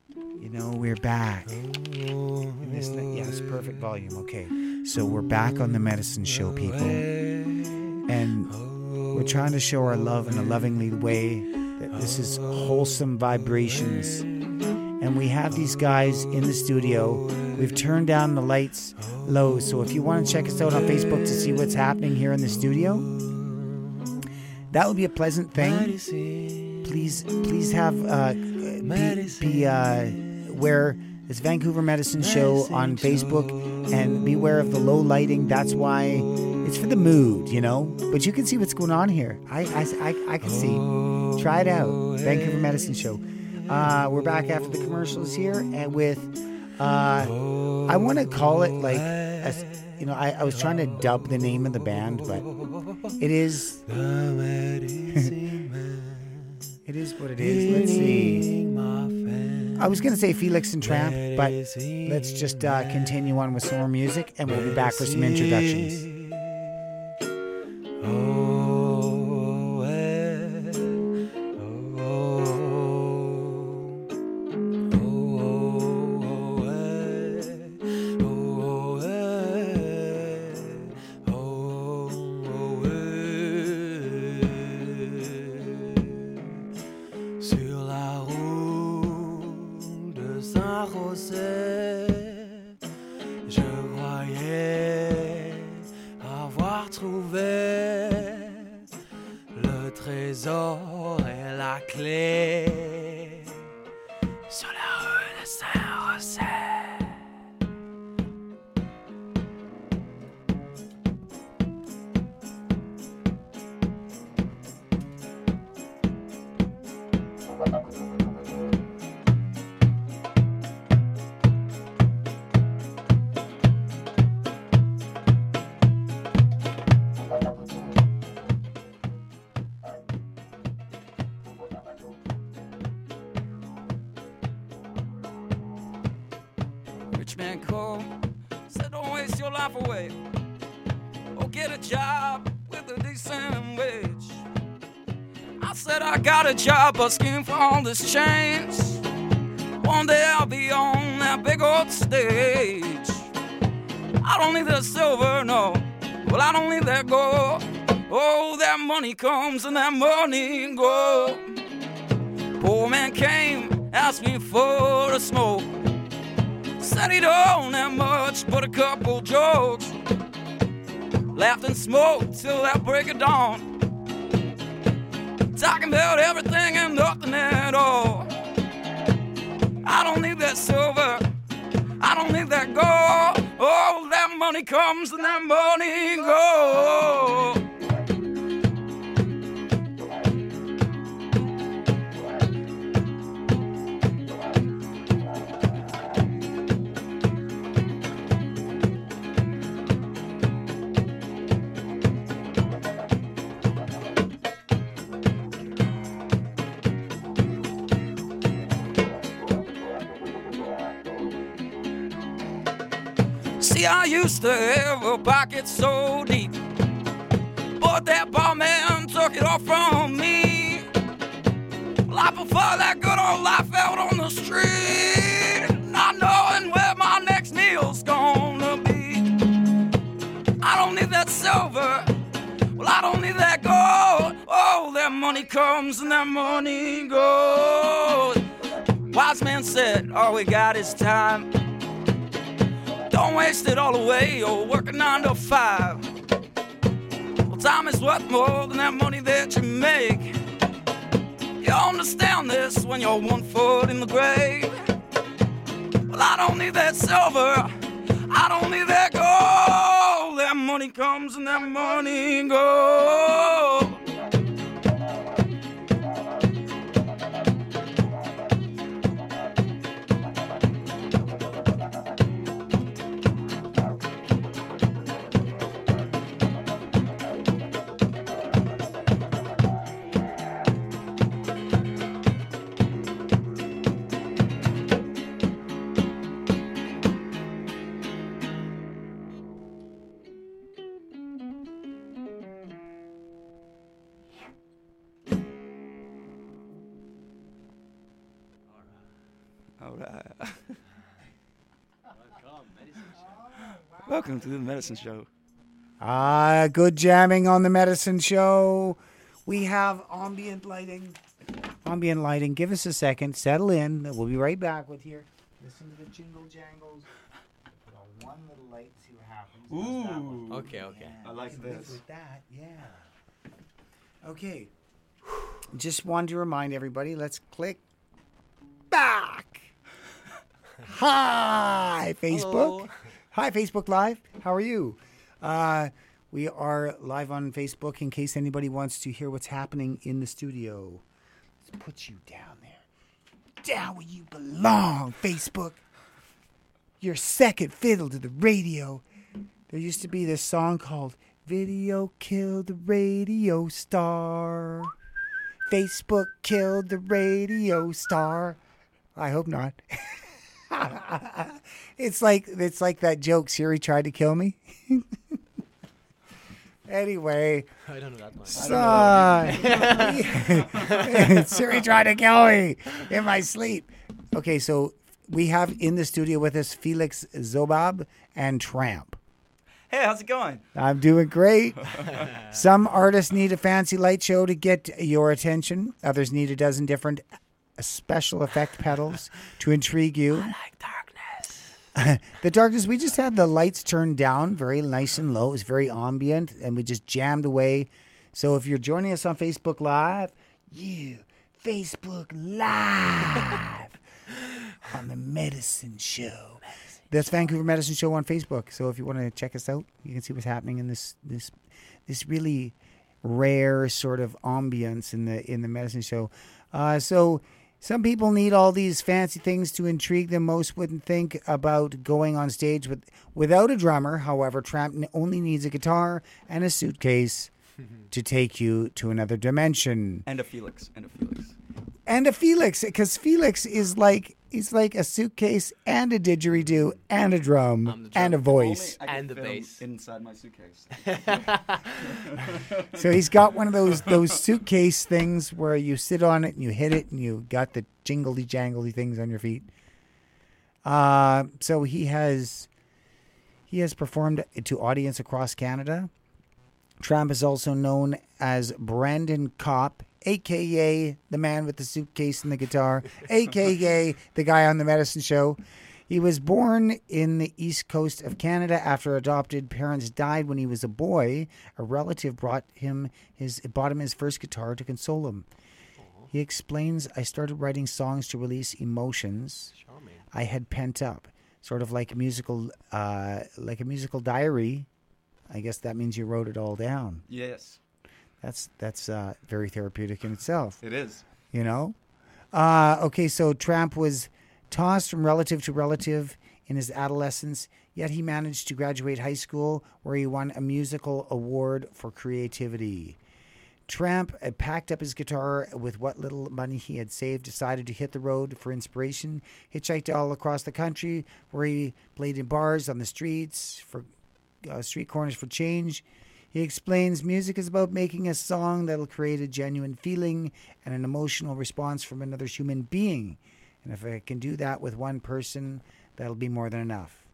You know, we're back. Yes, perfect volume. Okay. So we're back on the Medicine Show, people. And we're trying to show our love in a lovingly way, that this is wholesome vibrations. And we have these guys in the studio. We've turned down the lights low. So if you want to check us out on Facebook to see what's happening here in the studio, that would be a pleasant thing. Please have be aware. It's Vancouver Medicine Show on Facebook, and be aware of the low lighting. That's why it's for the mood, you know. But you can see what's going on here. I can see. Try it out. Vancouver Medicine Show. We're back after the commercials here, and with I want to call it like, you know, I was trying to dub the name of the band, but it is. It is what it is. Let's see. I was going to say Felix and Tramp, but let's just continue on with some more music, and we'll be back for some introductions. Rich man called, said don't waste your life away. Or get a job with a decent wage. I said I got a job busking for all this change. One day I'll be on that big old stage. I don't need that silver, no. Well, I don't need that gold. Oh, that money comes and that money goes. Poor man came, asked me for a smoke. Said he don't have much but a couple jokes. Laughed and smoked till that break of dawn. Talking about everything and nothing at all. I don't need that silver, I don't need that gold. Oh, that money comes and that money goes. See, I used to have a pocket so deep, but that barman took it all from me. Well, I prefer that good old life out on the street, not knowing where my next meal's gonna be. I don't need that silver, well, I don't need that gold. Oh, that money comes and that money goes. Wise man said, all we got is time. Don't waste it all away or work a 9 to 5. Well, time is worth more than that money that you make. You understand this when you're 1 foot in the grave. Well, I don't need that silver, I don't need that gold. That money comes and that money goes. All right. Welcome to the Medicine Show. Good jamming on the Medicine Show. We have ambient lighting. Ambient lighting. Give us a second. Settle in. We'll be right back with you. Listen to the jingle jangles. One little light. See what happens. Ooh. Okay. I like this. With that, yeah. Okay. Just wanted to remind everybody. Let's click back. Hi, Facebook. Hello. Hi, Facebook Live. How are you? We are live on Facebook in case anybody wants to hear what's happening in the studio. Let's put you down there. Down where you belong, Facebook. Your second fiddle to the radio. There used to be this song called Video Killed the Radio Star. Facebook killed the radio star. I hope not. It's like that joke, Siri tried to kill me. Anyway. I don't know that one. Siri tried to kill me in my sleep. Okay, so we have in the studio with us Felix Zobab and Tramp. Hey, how's it going? I'm doing great. Some artists need a fancy light show to get your attention. Others need a dozen different special effect pedals to intrigue you. I like darkness. The darkness, we just had the lights turned down, very nice and low. It was very ambient, and we just jammed away. So if you're joining us on Facebook Live, Facebook Live on the Medicine Show. That's Vancouver Medicine Show on Facebook. So if you want to check us out, you can see what's happening in this really rare sort of ambience in the Medicine Show. So some people need all these fancy things to intrigue them. Most wouldn't think about going on stage without a drummer. However, Tramp only needs a guitar and a suitcase to take you to another dimension. And a Felix. Because Felix is like a suitcase and a didgeridoo and a drum and a voice. And the bass. Inside my suitcase. So he's got one of those suitcase things where you sit on it and you hit it and you got the jingly jangly things on your feet. So he has performed to audience across Canada. Tramp is also known as Brandon Kopp, a.k.a. the man with the suitcase and the guitar, a.k.a. the guy on the Medicine Show. He was born in the east coast of Canada after adopted parents died when he was a boy. A relative bought him his first guitar to console him. He explains, I started writing songs to release emotions I had pent up, sort of like a musical diary. I guess that means you wrote it all down. Yes. That's very therapeutic in itself. It is. You know? Okay, so Tramp was tossed from relative to relative in his adolescence, yet he managed to graduate high school where he won a musical award for creativity. Tramp packed up his guitar with what little money he had saved, decided to hit the road for inspiration, hitchhiked all across the country where he played in bars, on the streets, for street corners for change. He explains music is about making a song that'll create a genuine feeling and an emotional response from another human being. And if I can do that with one person, that'll be more than enough.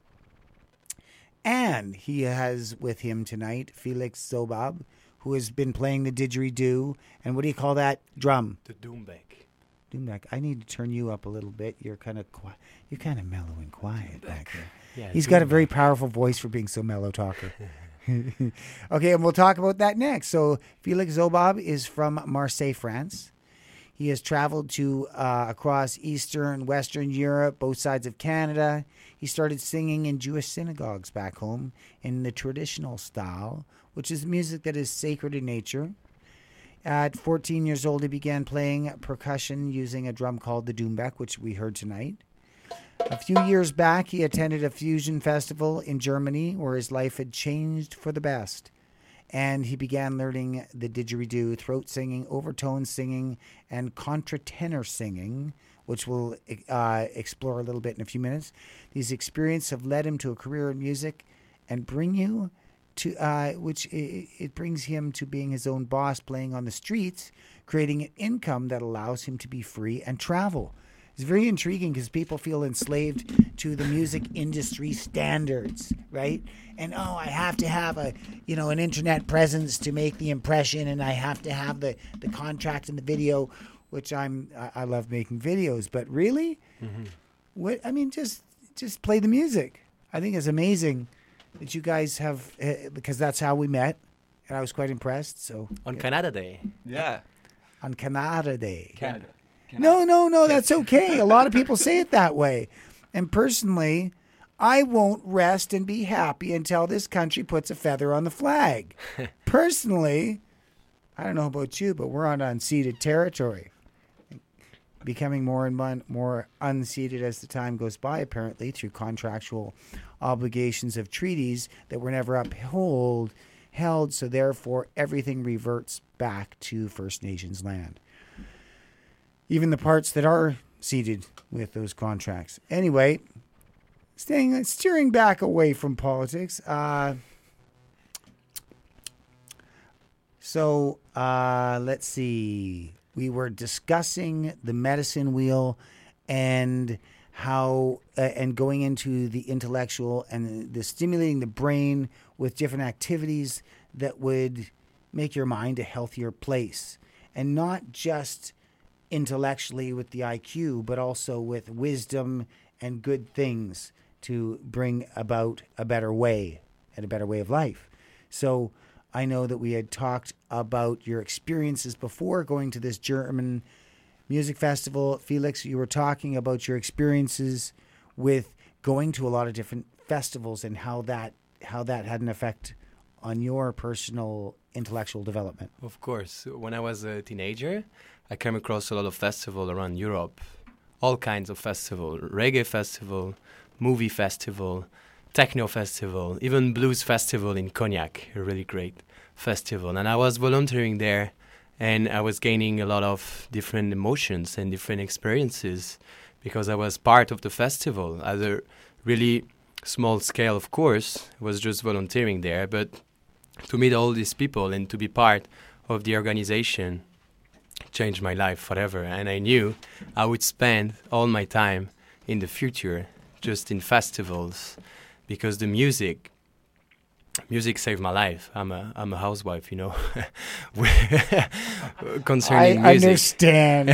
And he has with him tonight Felix Zobab, who has been playing the didgeridoo. And what do you call that? Drum. The doumbek. Doumbek. I need to turn you up a little bit. You're kind of quiet. You're kind of mellow and quiet back there. Yeah, he's got a very powerful voice for being so mellow talker. Okay, and we'll talk about that next. So Felix Zobab is from Marseille, France. He has traveled to across Eastern, Western Europe, both sides of Canada. He started singing in Jewish synagogues back home in the traditional style, which is music that is sacred in nature. At 14 years old, he began playing percussion using a drum called the doumbek, which we heard tonight. A few years back, he attended a fusion festival in Germany where his life had changed for the best. And he began learning the didgeridoo, throat singing, overtone singing, and contratenor singing, which we'll explore a little bit in a few minutes. These experiences have led him to a career in music and bring you to, it brings him to being his own boss, playing on the streets, creating an income that allows him to be free and travel. It's very intriguing because people feel enslaved to the music industry standards, right? And I have to have an internet presence to make the impression, and I have to have the contract and the video, which I love making videos, but really, just play the music. I think it's amazing that you guys have, because that's how we met, and I was quite impressed. So on Canada Day, on Canada Day, Canada. No, that's okay. A lot of people say it that way. And personally, I won't rest and be happy until this country puts a feather on the flag. Personally, I don't know about you, but we're on unceded territory. Becoming more and more unceded as the time goes by, apparently, through contractual obligations of treaties that were never held, so therefore everything reverts back to First Nations land. Even the parts that are ceded with those contracts. Anyway, steering back away from politics. Let's see. We were discussing the medicine wheel and how and going into the intellectual and the stimulating the brain with different activities that would make your mind a healthier place, and not just intellectually with the IQ, but also with wisdom and good things to bring about a better way and a better way of life. So I know that we had talked about your experiences before going to this German music festival. Felix, you were talking about your experiences with going to a lot of different festivals and how that had an effect on your personal intellectual development. Of course. When I was a teenager, I came across a lot of festivals around Europe, all kinds of festivals, reggae festival, movie festival, techno festival, even blues festival in Cognac, a really great festival. And I was volunteering there, and I was gaining a lot of different emotions and different experiences because I was part of the festival at a really small scale, of course. I was just volunteering there, but to meet all these people and to be part of the organization changed my life forever. And I knew I would spend all my time in the future just in festivals because the music saved my life. I'm a housewife, concerning I music. understand.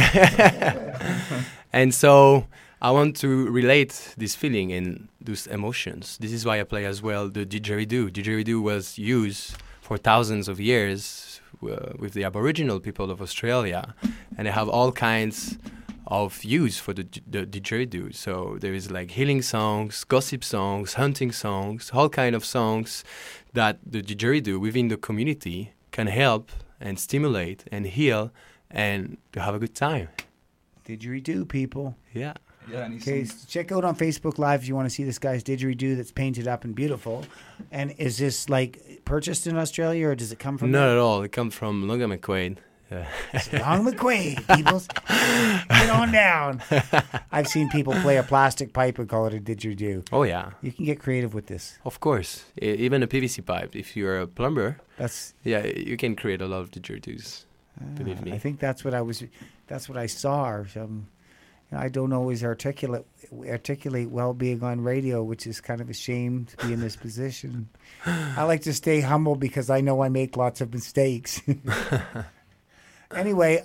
And so I want to relate this feeling and those emotions. This is why I play as well the didgeridoo. Didgeridoo was used for thousands of years with the Aboriginal people of Australia, and they have all kinds of use for the didgeridoo. So there is like healing songs, gossip songs, hunting songs, all kind of songs that the didgeridoo within the community can help and stimulate and heal and to have a good time. Didgeridoo, people. Yeah. Yeah, and Okay, so check out on Facebook Live if you want to see this guy's didgeridoo that's painted up and beautiful. And is this like purchased in Australia, or does it come from Not there? at all. It comes from Longa McQuaid. Long McQuaid, people. Get on down. I've seen people play a plastic pipe and call it a didgeridoo. Oh, yeah. You can get creative with this. Of course. Even a PVC pipe. If you're a plumber, you can create a lot of didgeridoos. Believe me. I think that's what I saw. Or some, I don't always articulate well being on radio, which is kind of a shame to be in this position. I like to stay humble because I know I make lots of mistakes. Anyway,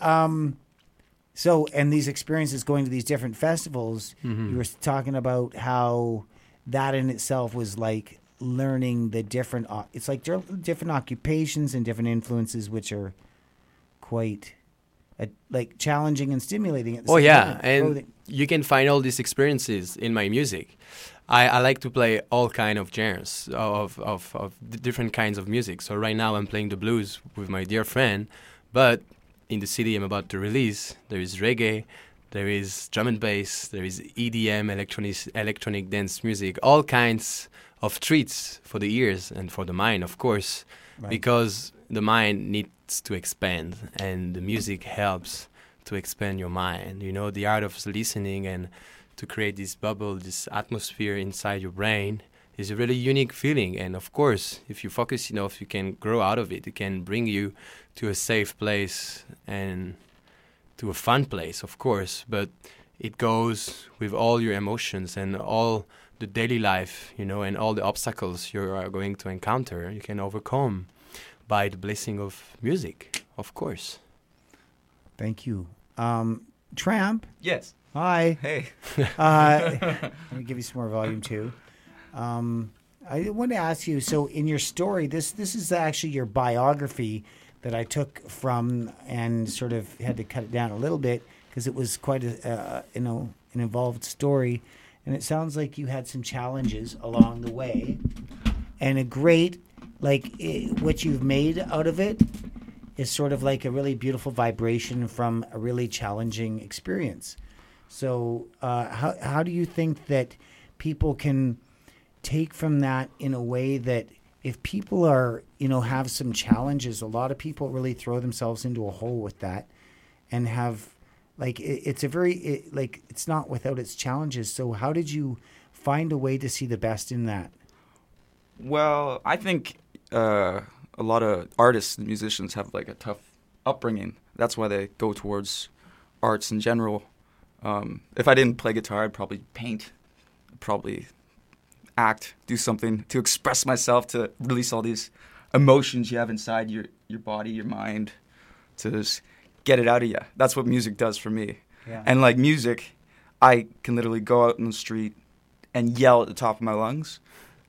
so, and these experiences going to these different festivals, you were talking about how that in itself was like learning the different, it's like different occupations and different influences, which are quite like challenging and stimulating at the same time. And you can find all these experiences in my music. I like to play all kind of genres of different kinds of music. So right now I'm playing the blues with my dear friend, but in the CD I'm about to release, there is reggae, there is drum and bass, there is EDM, electronic dance music, all kinds of treats for the ears and for the mind, of course, because the mind needs to expand and the music helps to expand your mind. You know, the art of listening and to create this bubble, this atmosphere inside your brain is a really unique feeling. And of course, if you focus enough, you can grow out of it. It can bring you to a safe place and to a fun place, of course. But it goes with all your emotions and all the daily life, you know, and all the obstacles you are going to encounter. You can overcome by the blessing of music, of course. Thank you. Tramp. Yes. Hi. Hey. Let me give you some more volume too. I want to ask you, so in your story, this is actually your biography that I took from and sort of had to cut it down a little bit because it was quite a an involved story, and it sounds like you had some challenges along the way, and a great what you've made out of it is sort of like a really beautiful vibration from a really challenging experience. So how do you think that people can take from that in a way that if people are, have some challenges, a lot of people really throw themselves into a hole with that and have it's it's not without its challenges. So how did you find a way to see the best in that? Well, I think a lot of artists and musicians have a tough upbringing. That's why they go towards arts in general. If I didn't play guitar, I'd probably paint, probably act, do something to express myself, to release all these emotions you have inside your body, your mind, to just get it out of you. That's what music does for me. Yeah. And music, I can literally go out in the street and yell at the top of my lungs,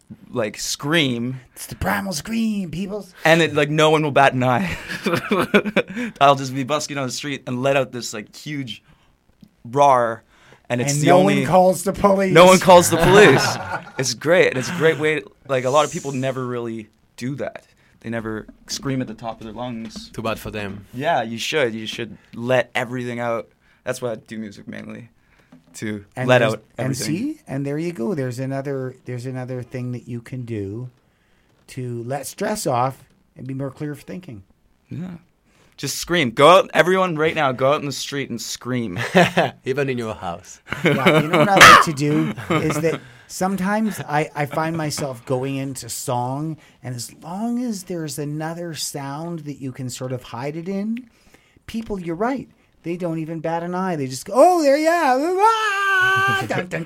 scream. It's the primal scream, people. And it, no one will bat an eye. I'll just be busking on the street and let out this huge roar. And it's no one calls the police. No one calls the police. It's great. And it's a great way. A lot of people never really do that. They never scream at the top of their lungs. Too bad for them. Yeah, you should. You should let everything out. That's why I do music mainly, to let out everything. And there you go. There's another thing that you can do to let stress off and be more clear of thinking. Yeah. Just scream. Go out, everyone right now, go out in the street and scream. Even in your house. Yeah, you know what I like to do is that sometimes I find myself going into song, and as long as there's another sound that you can sort of hide it in, people, you're right. They don't even bat an eye. They just go, oh, there you are.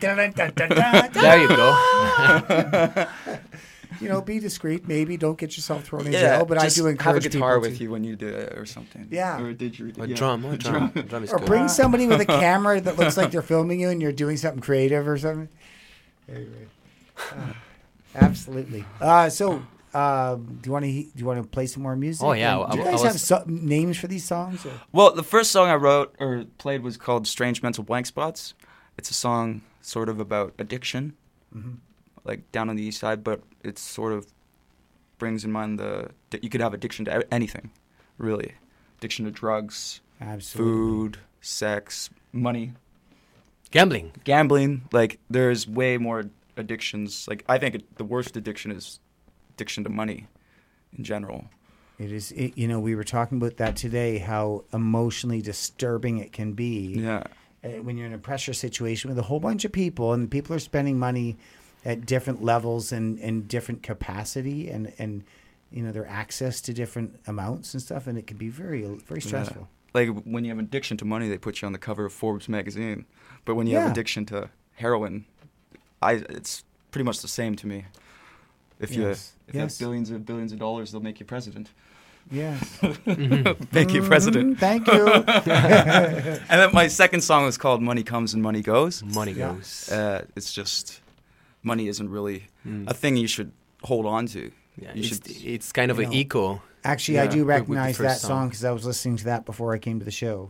There you go. Be discreet. Maybe don't get yourself thrown in jail. But I do encourage have a guitar people with you when you do it or something. Yeah. Or a didgeridoo. A drum. A drum is or good. bring somebody with a camera that looks like they're filming you and you're doing something creative or something. Anyway. Absolutely. Do you want to play some more music? Oh yeah. Do you guys have names for these songs? Or? Well, the first song I wrote or played was called "Strange Mental Blank Spots." It's a song sort of about addiction. Mm-hmm. Down on the east side, but it sort of brings in mind that you could have addiction to anything, really. Addiction to drugs, absolutely, food, sex, money. Gambling. There's way more addictions. I think the worst addiction is addiction to money in general. It is, we were talking about that today, how emotionally disturbing it can be. Yeah. When you're in a pressure situation with a whole bunch of people and people are spending money at different levels and different capacity and their access to different amounts and stuff, and it can be very, very stressful. Yeah. When you have addiction to money, they put you on the cover of Forbes magazine. But when you have addiction to heroin, it's pretty much the same to me. If you have billions of dollars, they'll make you president. Yes. Make you president. Thank you. And then my second song was called "Money Comes and Money Goes." Money goes. It's just money isn't really a thing you should hold on to. Yeah, it's kind of an eco. Actually, I do recognize that song because I was listening to that before I came to the show.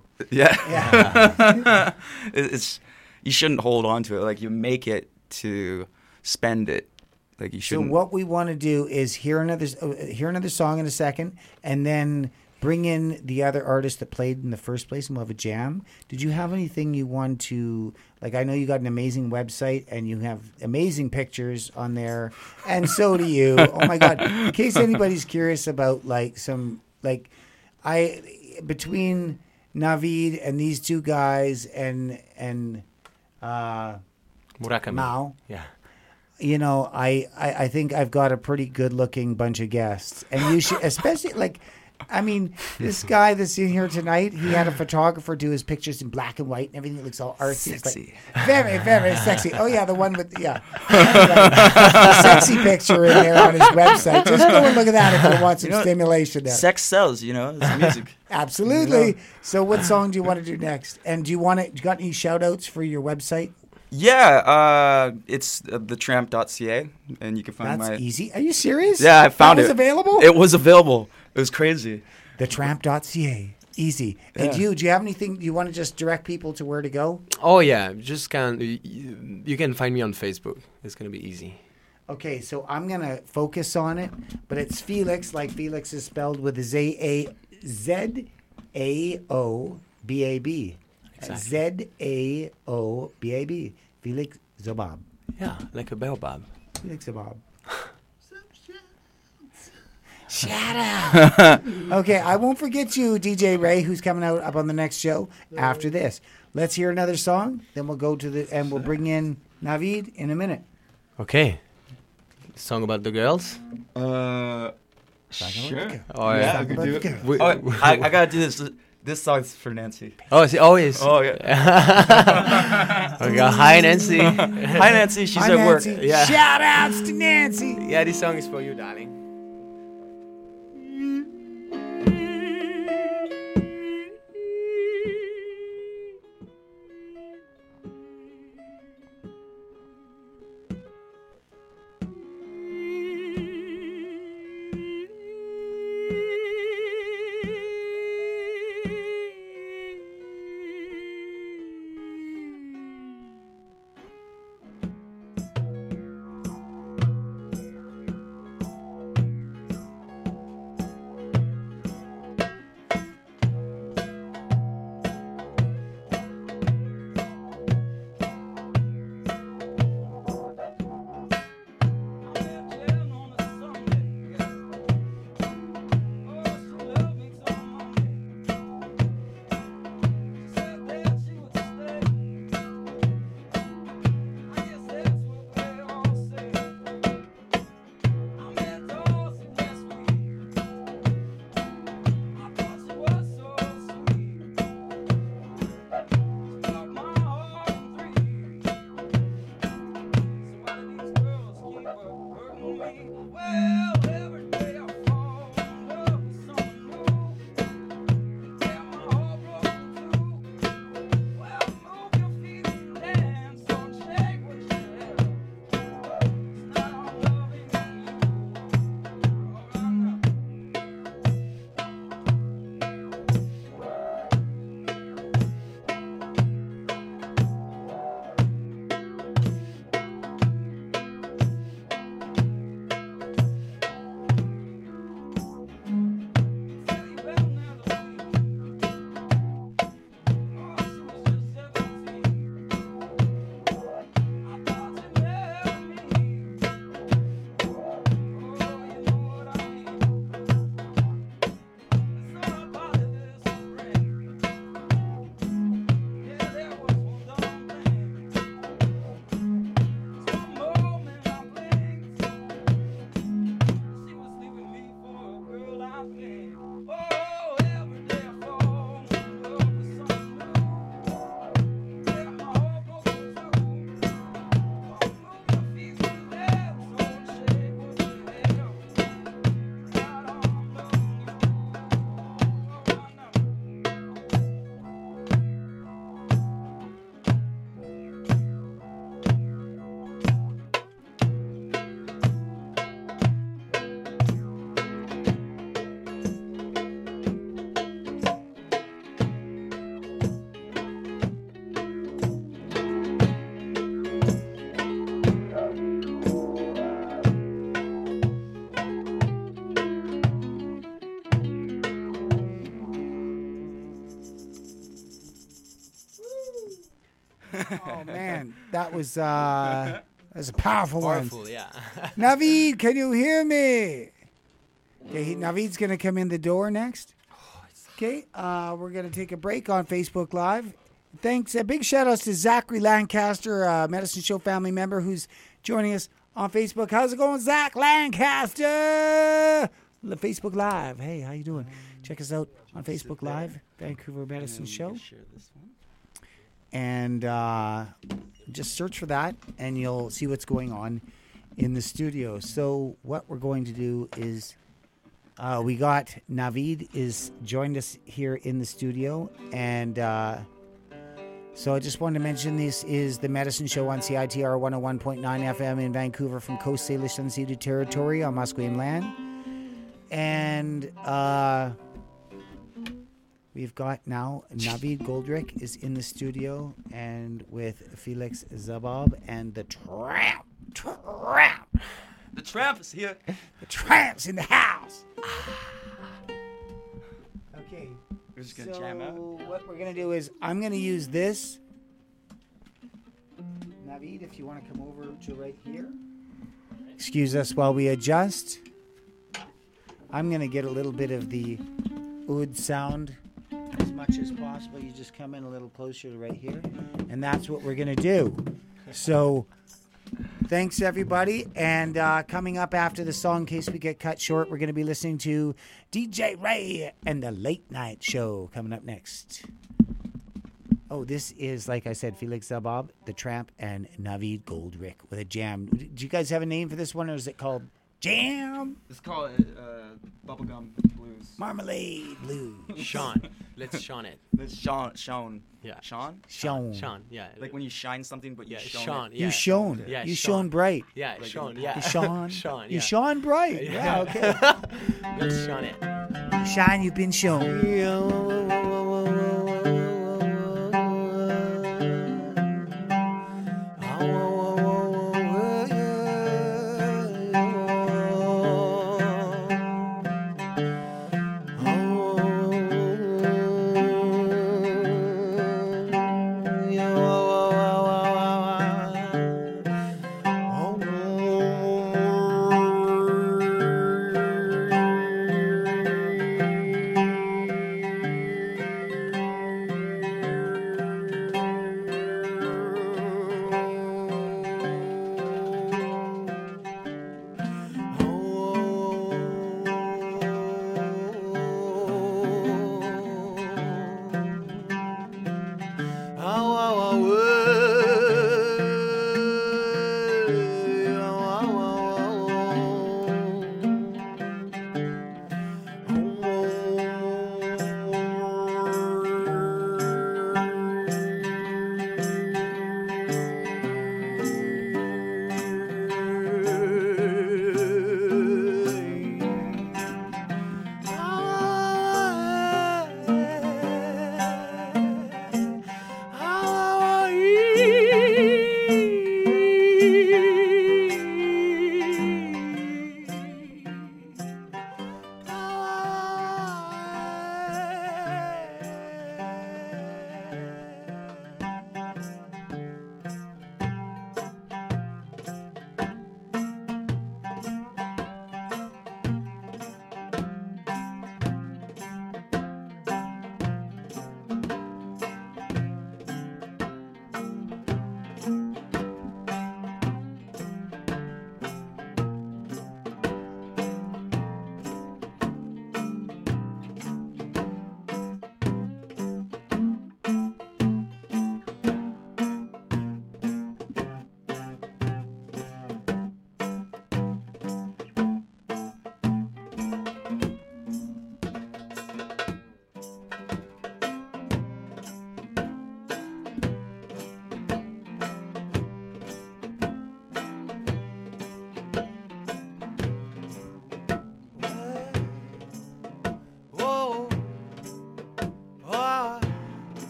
Yeah. You shouldn't hold on to it. You make it to spend it. You shouldn't. So what we want to do is hear another song in a second, and then bring in the other artist that played in the first place, and we'll have a jam. Did you have anything you want to, I know you got an amazing website, and you have amazing pictures on there, and so do you. Oh, my God. In case anybody's curious about, between Navid and these two guys and Murakami. Mao. Yeah. I think I've got a pretty good-looking bunch of guests, and you should, especially I mean, this guy that's in here tonight, he had a photographer do his pictures in black and white and everything looks all artsy. Sexy. It's like very, very sexy. Oh, yeah, the one with, yeah. The sexy picture in there on his website. Just go and look at that if you want some stimulation there. Sex sells, it's music. Absolutely. So what song do you want to do next? And do you got any shout-outs for your website? Yeah, it's thetramp.ca, and you can find That's easy. Are you serious? Yeah, I found it. That was available? It was available. It was crazy. Thetramp.ca. Easy. And do you have anything, you want to just direct people to where to go? Oh, yeah. You can find me on Facebook. It's going to be easy. Okay, so I'm going to focus on it, but it's Felix, like Felix is spelled with a Z-A-Z-A-O-B-A-B. Exactly. Z-A-O-B-A-B. Felix Zobab. Yeah, like a baobab. Felix Zobab. Shout out. Okay, I won't forget you, DJ Ray, who's coming out up on the next show after this. Let's hear another song, then we'll go to and we'll bring in Navid in a minute. Okay. Song about the girls? Sure. Oh, yeah. I could do it. I gotta do this. This song's for Nancy. Oh, see, always. Oh, yeah. Okay, hi, Nancy. Hi, Nancy. She's at Nancy. work. Yeah. Shout outs to Nancy. Yeah, this song is for you, darling. Oh man, that was a powerful one. Powerful, yeah. Navid, can you hear me? Okay, Navid's gonna come in the door next. Okay, we're gonna take a break on Facebook Live. Thanks, a big shout out to Zachary Lancaster, Medicine Show family member who's joining us on Facebook. How's it going, Zach Lancaster? The Facebook Live. Hey, how you doing? Check us out on Facebook Live, Vancouver Medicine Show. Share this one. And just search for that, and you'll see what's going on in the studio. So what we're going to do is we got Navid is joined us here in the studio, and so I just wanted to mention this is the Medicine Show on CITR 101.9 FM in Vancouver from Coast Salish unceded territory on Musqueam land. And we've got now Navid Goldrick is in the studio, and with Felix Zabob and the Tramp. The Tramp is here. The Tramp's in the house. Okay. We're just gonna jam out. What we're gonna do is I'm gonna use this. Navid, if you want to come over to right here. Excuse us while we adjust. I'm gonna get a little bit of the oud sound as much as possible. You just come in a little closer to right here, and that's what we're gonna do. So thanks everybody, and coming up after the song, in case we get cut short, we're going to be listening to DJ Ray and the Late Night Show coming up next. Oh, this is, like I said, Felix Zabob, the Tramp, and Navid Goldrick with a jam. Do you guys have a name for this one, or is it called Jam? It's called Bubblegum Blues. Marmalade Blues. Sean. Let's Sean it. Let's Sean. Yeah. Sean? Sean, yeah. Like when you shine something, but you shone. Sean, it. yeah. You shone. Yeah, you Sean. shone bright. Yeah, Like Sean, in- yeah. You shone. Sean, You yeah. shone bright. Yeah, okay. Let's Sean it. You shine, you've been shown.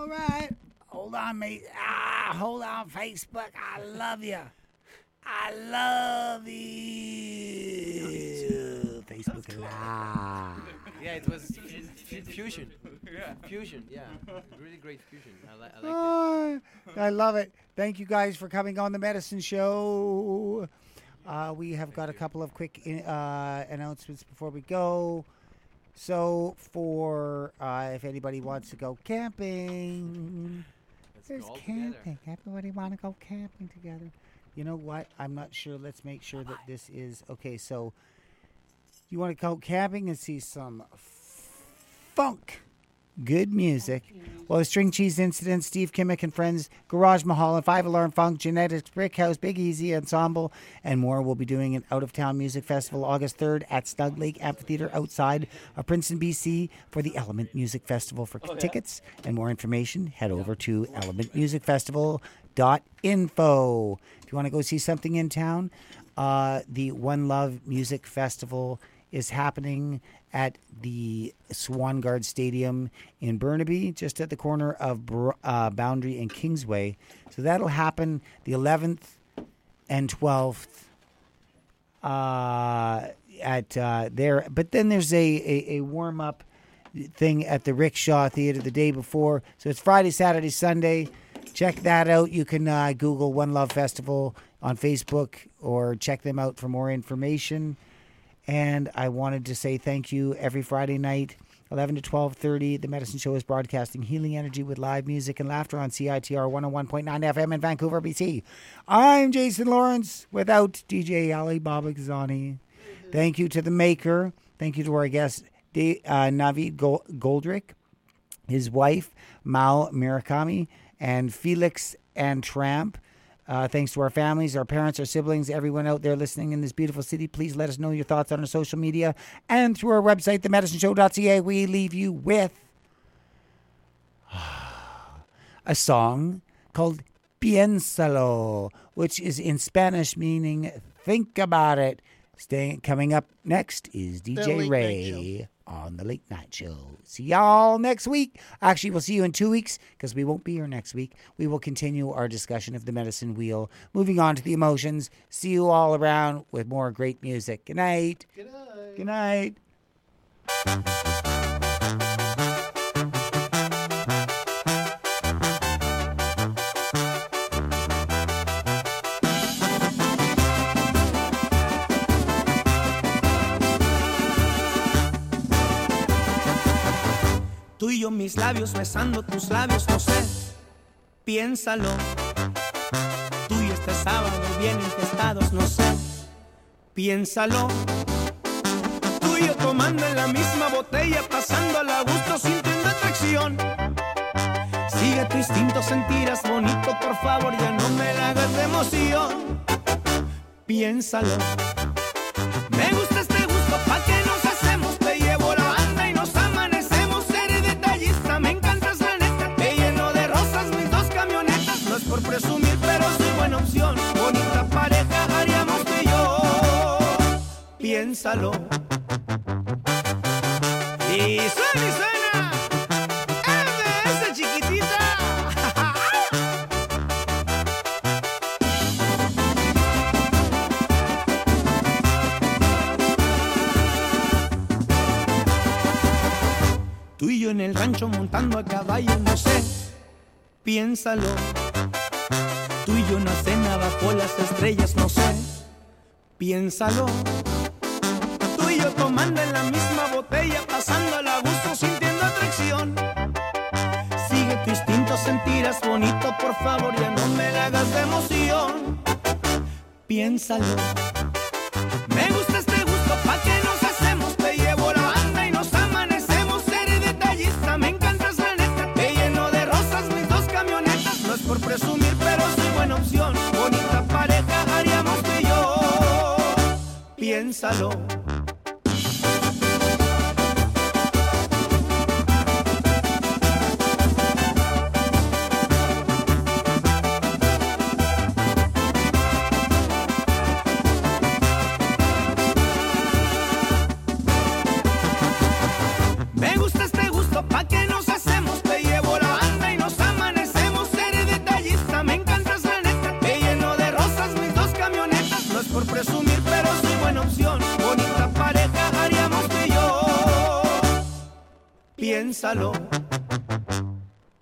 All right. Hold on, mate. Hold on, Facebook. I love you. I love you. Facebook Live. Yeah, it was fusion. Yeah. Fusion, yeah. Really great fusion. I like it. I love it. Thank you guys for coming on the Medicine Show. We have got a couple of quick announcements before we go. So, for if anybody wants to go camping, there's camping. Everybody want to go camping together. You know what? I'm not sure. Let's make sure that this is okay. So, you want to go camping and see some funk, good music. Well, the String Cheese Incident, Steve Kimmick and Friends, Garage Mahal, and 5 Alarm Funk, Genetics, Brick House, Big Easy Ensemble, and more will be doing an out-of-town music festival August 3rd at Snug Lake Amphitheater outside of Princeton, BC for the Element Music Festival. For tickets and more information, head over to elementmusicfestival.info. If you want to go see something in town, the One Love Music Festival is happening at the Swangard Stadium in Burnaby, just at the corner of Boundary and Kingsway. So that'll happen the 11th and 12th at there. But then there's a warm-up thing at the Rickshaw Theater the day before. So it's Friday, Saturday, Sunday. Check that out. You can Google One Love Festival on Facebook or check them out for more information. And I wanted to say thank you. Every Friday night, 11 to 12:30, The Medicine Show is broadcasting healing energy with live music and laughter on CITR 101.9 FM in Vancouver, BC. I'm Jason Lawrence without DJ Ali Baba Ghazani. Thank you to the maker. Thank you to our guest, Naveed Goldrick, his wife, Mao Murakami, and Felix and Tramp. Thanks to our families, our parents, our siblings, everyone out there listening in this beautiful city. Please let us know your thoughts on our social media and through our website, themedicineshow.ca. We leave you with a song called Piénsalo, which is in Spanish meaning think about it. Coming up next is DJ Ray on The Late Night Show. See y'all next week. Actually, we'll see you in 2 weeks because we won't be here next week. We will continue our discussion of the medicine wheel. Moving on to the emotions. See you all around with more great music. Good night. Good night. Good night. Tú y yo mis labios besando tus labios, no sé, piénsalo. Tú y este sábado bien infestados, no sé, piénsalo. Tú y yo tomando en la misma botella, pasándola a gusto, sintiendo atracción. Sigue tu instinto, sentirás bonito, por favor, ya no me la hagas de emoción. Piénsalo. Me gusta este gusto, ¿pa' qué nos hacemos? Te llevo la banda y nos amanecemos. Eres detallista, me encantas la neta. Te lleno de rosas mis dos camionetas. No es por presumir, pero soy buena opción. Bonita pareja haríamos tú y yo. Piénsalo. Y suena y suena. ¡MDS chiquitita! Tú y yo en el rancho montando a caballo, no sé, piénsalo. Tú y yo en una cena bajo las estrellas, no sé, piénsalo. Tú y yo tomando en la misma botella, pasándola a gusto, sintiendo atracción. Sigue tu instinto, sentirás bonito, por favor, ya no me la hagas de emoción. Piénsalo. Me gusta este gusto, ¿pa' qué nos hacemos? Te llevo la banda y nos amanecemos. Eres detallista, me encantas la neta. Te lleno de rosas mis dos camionetas. No es por presumir, pero soy buena opción. Bonita pareja haríamos tú y yo. Piénsalo. Me gusta este gusto, ¿pa' qué nos hacemos? Te llevo la banda y nos piénsalo.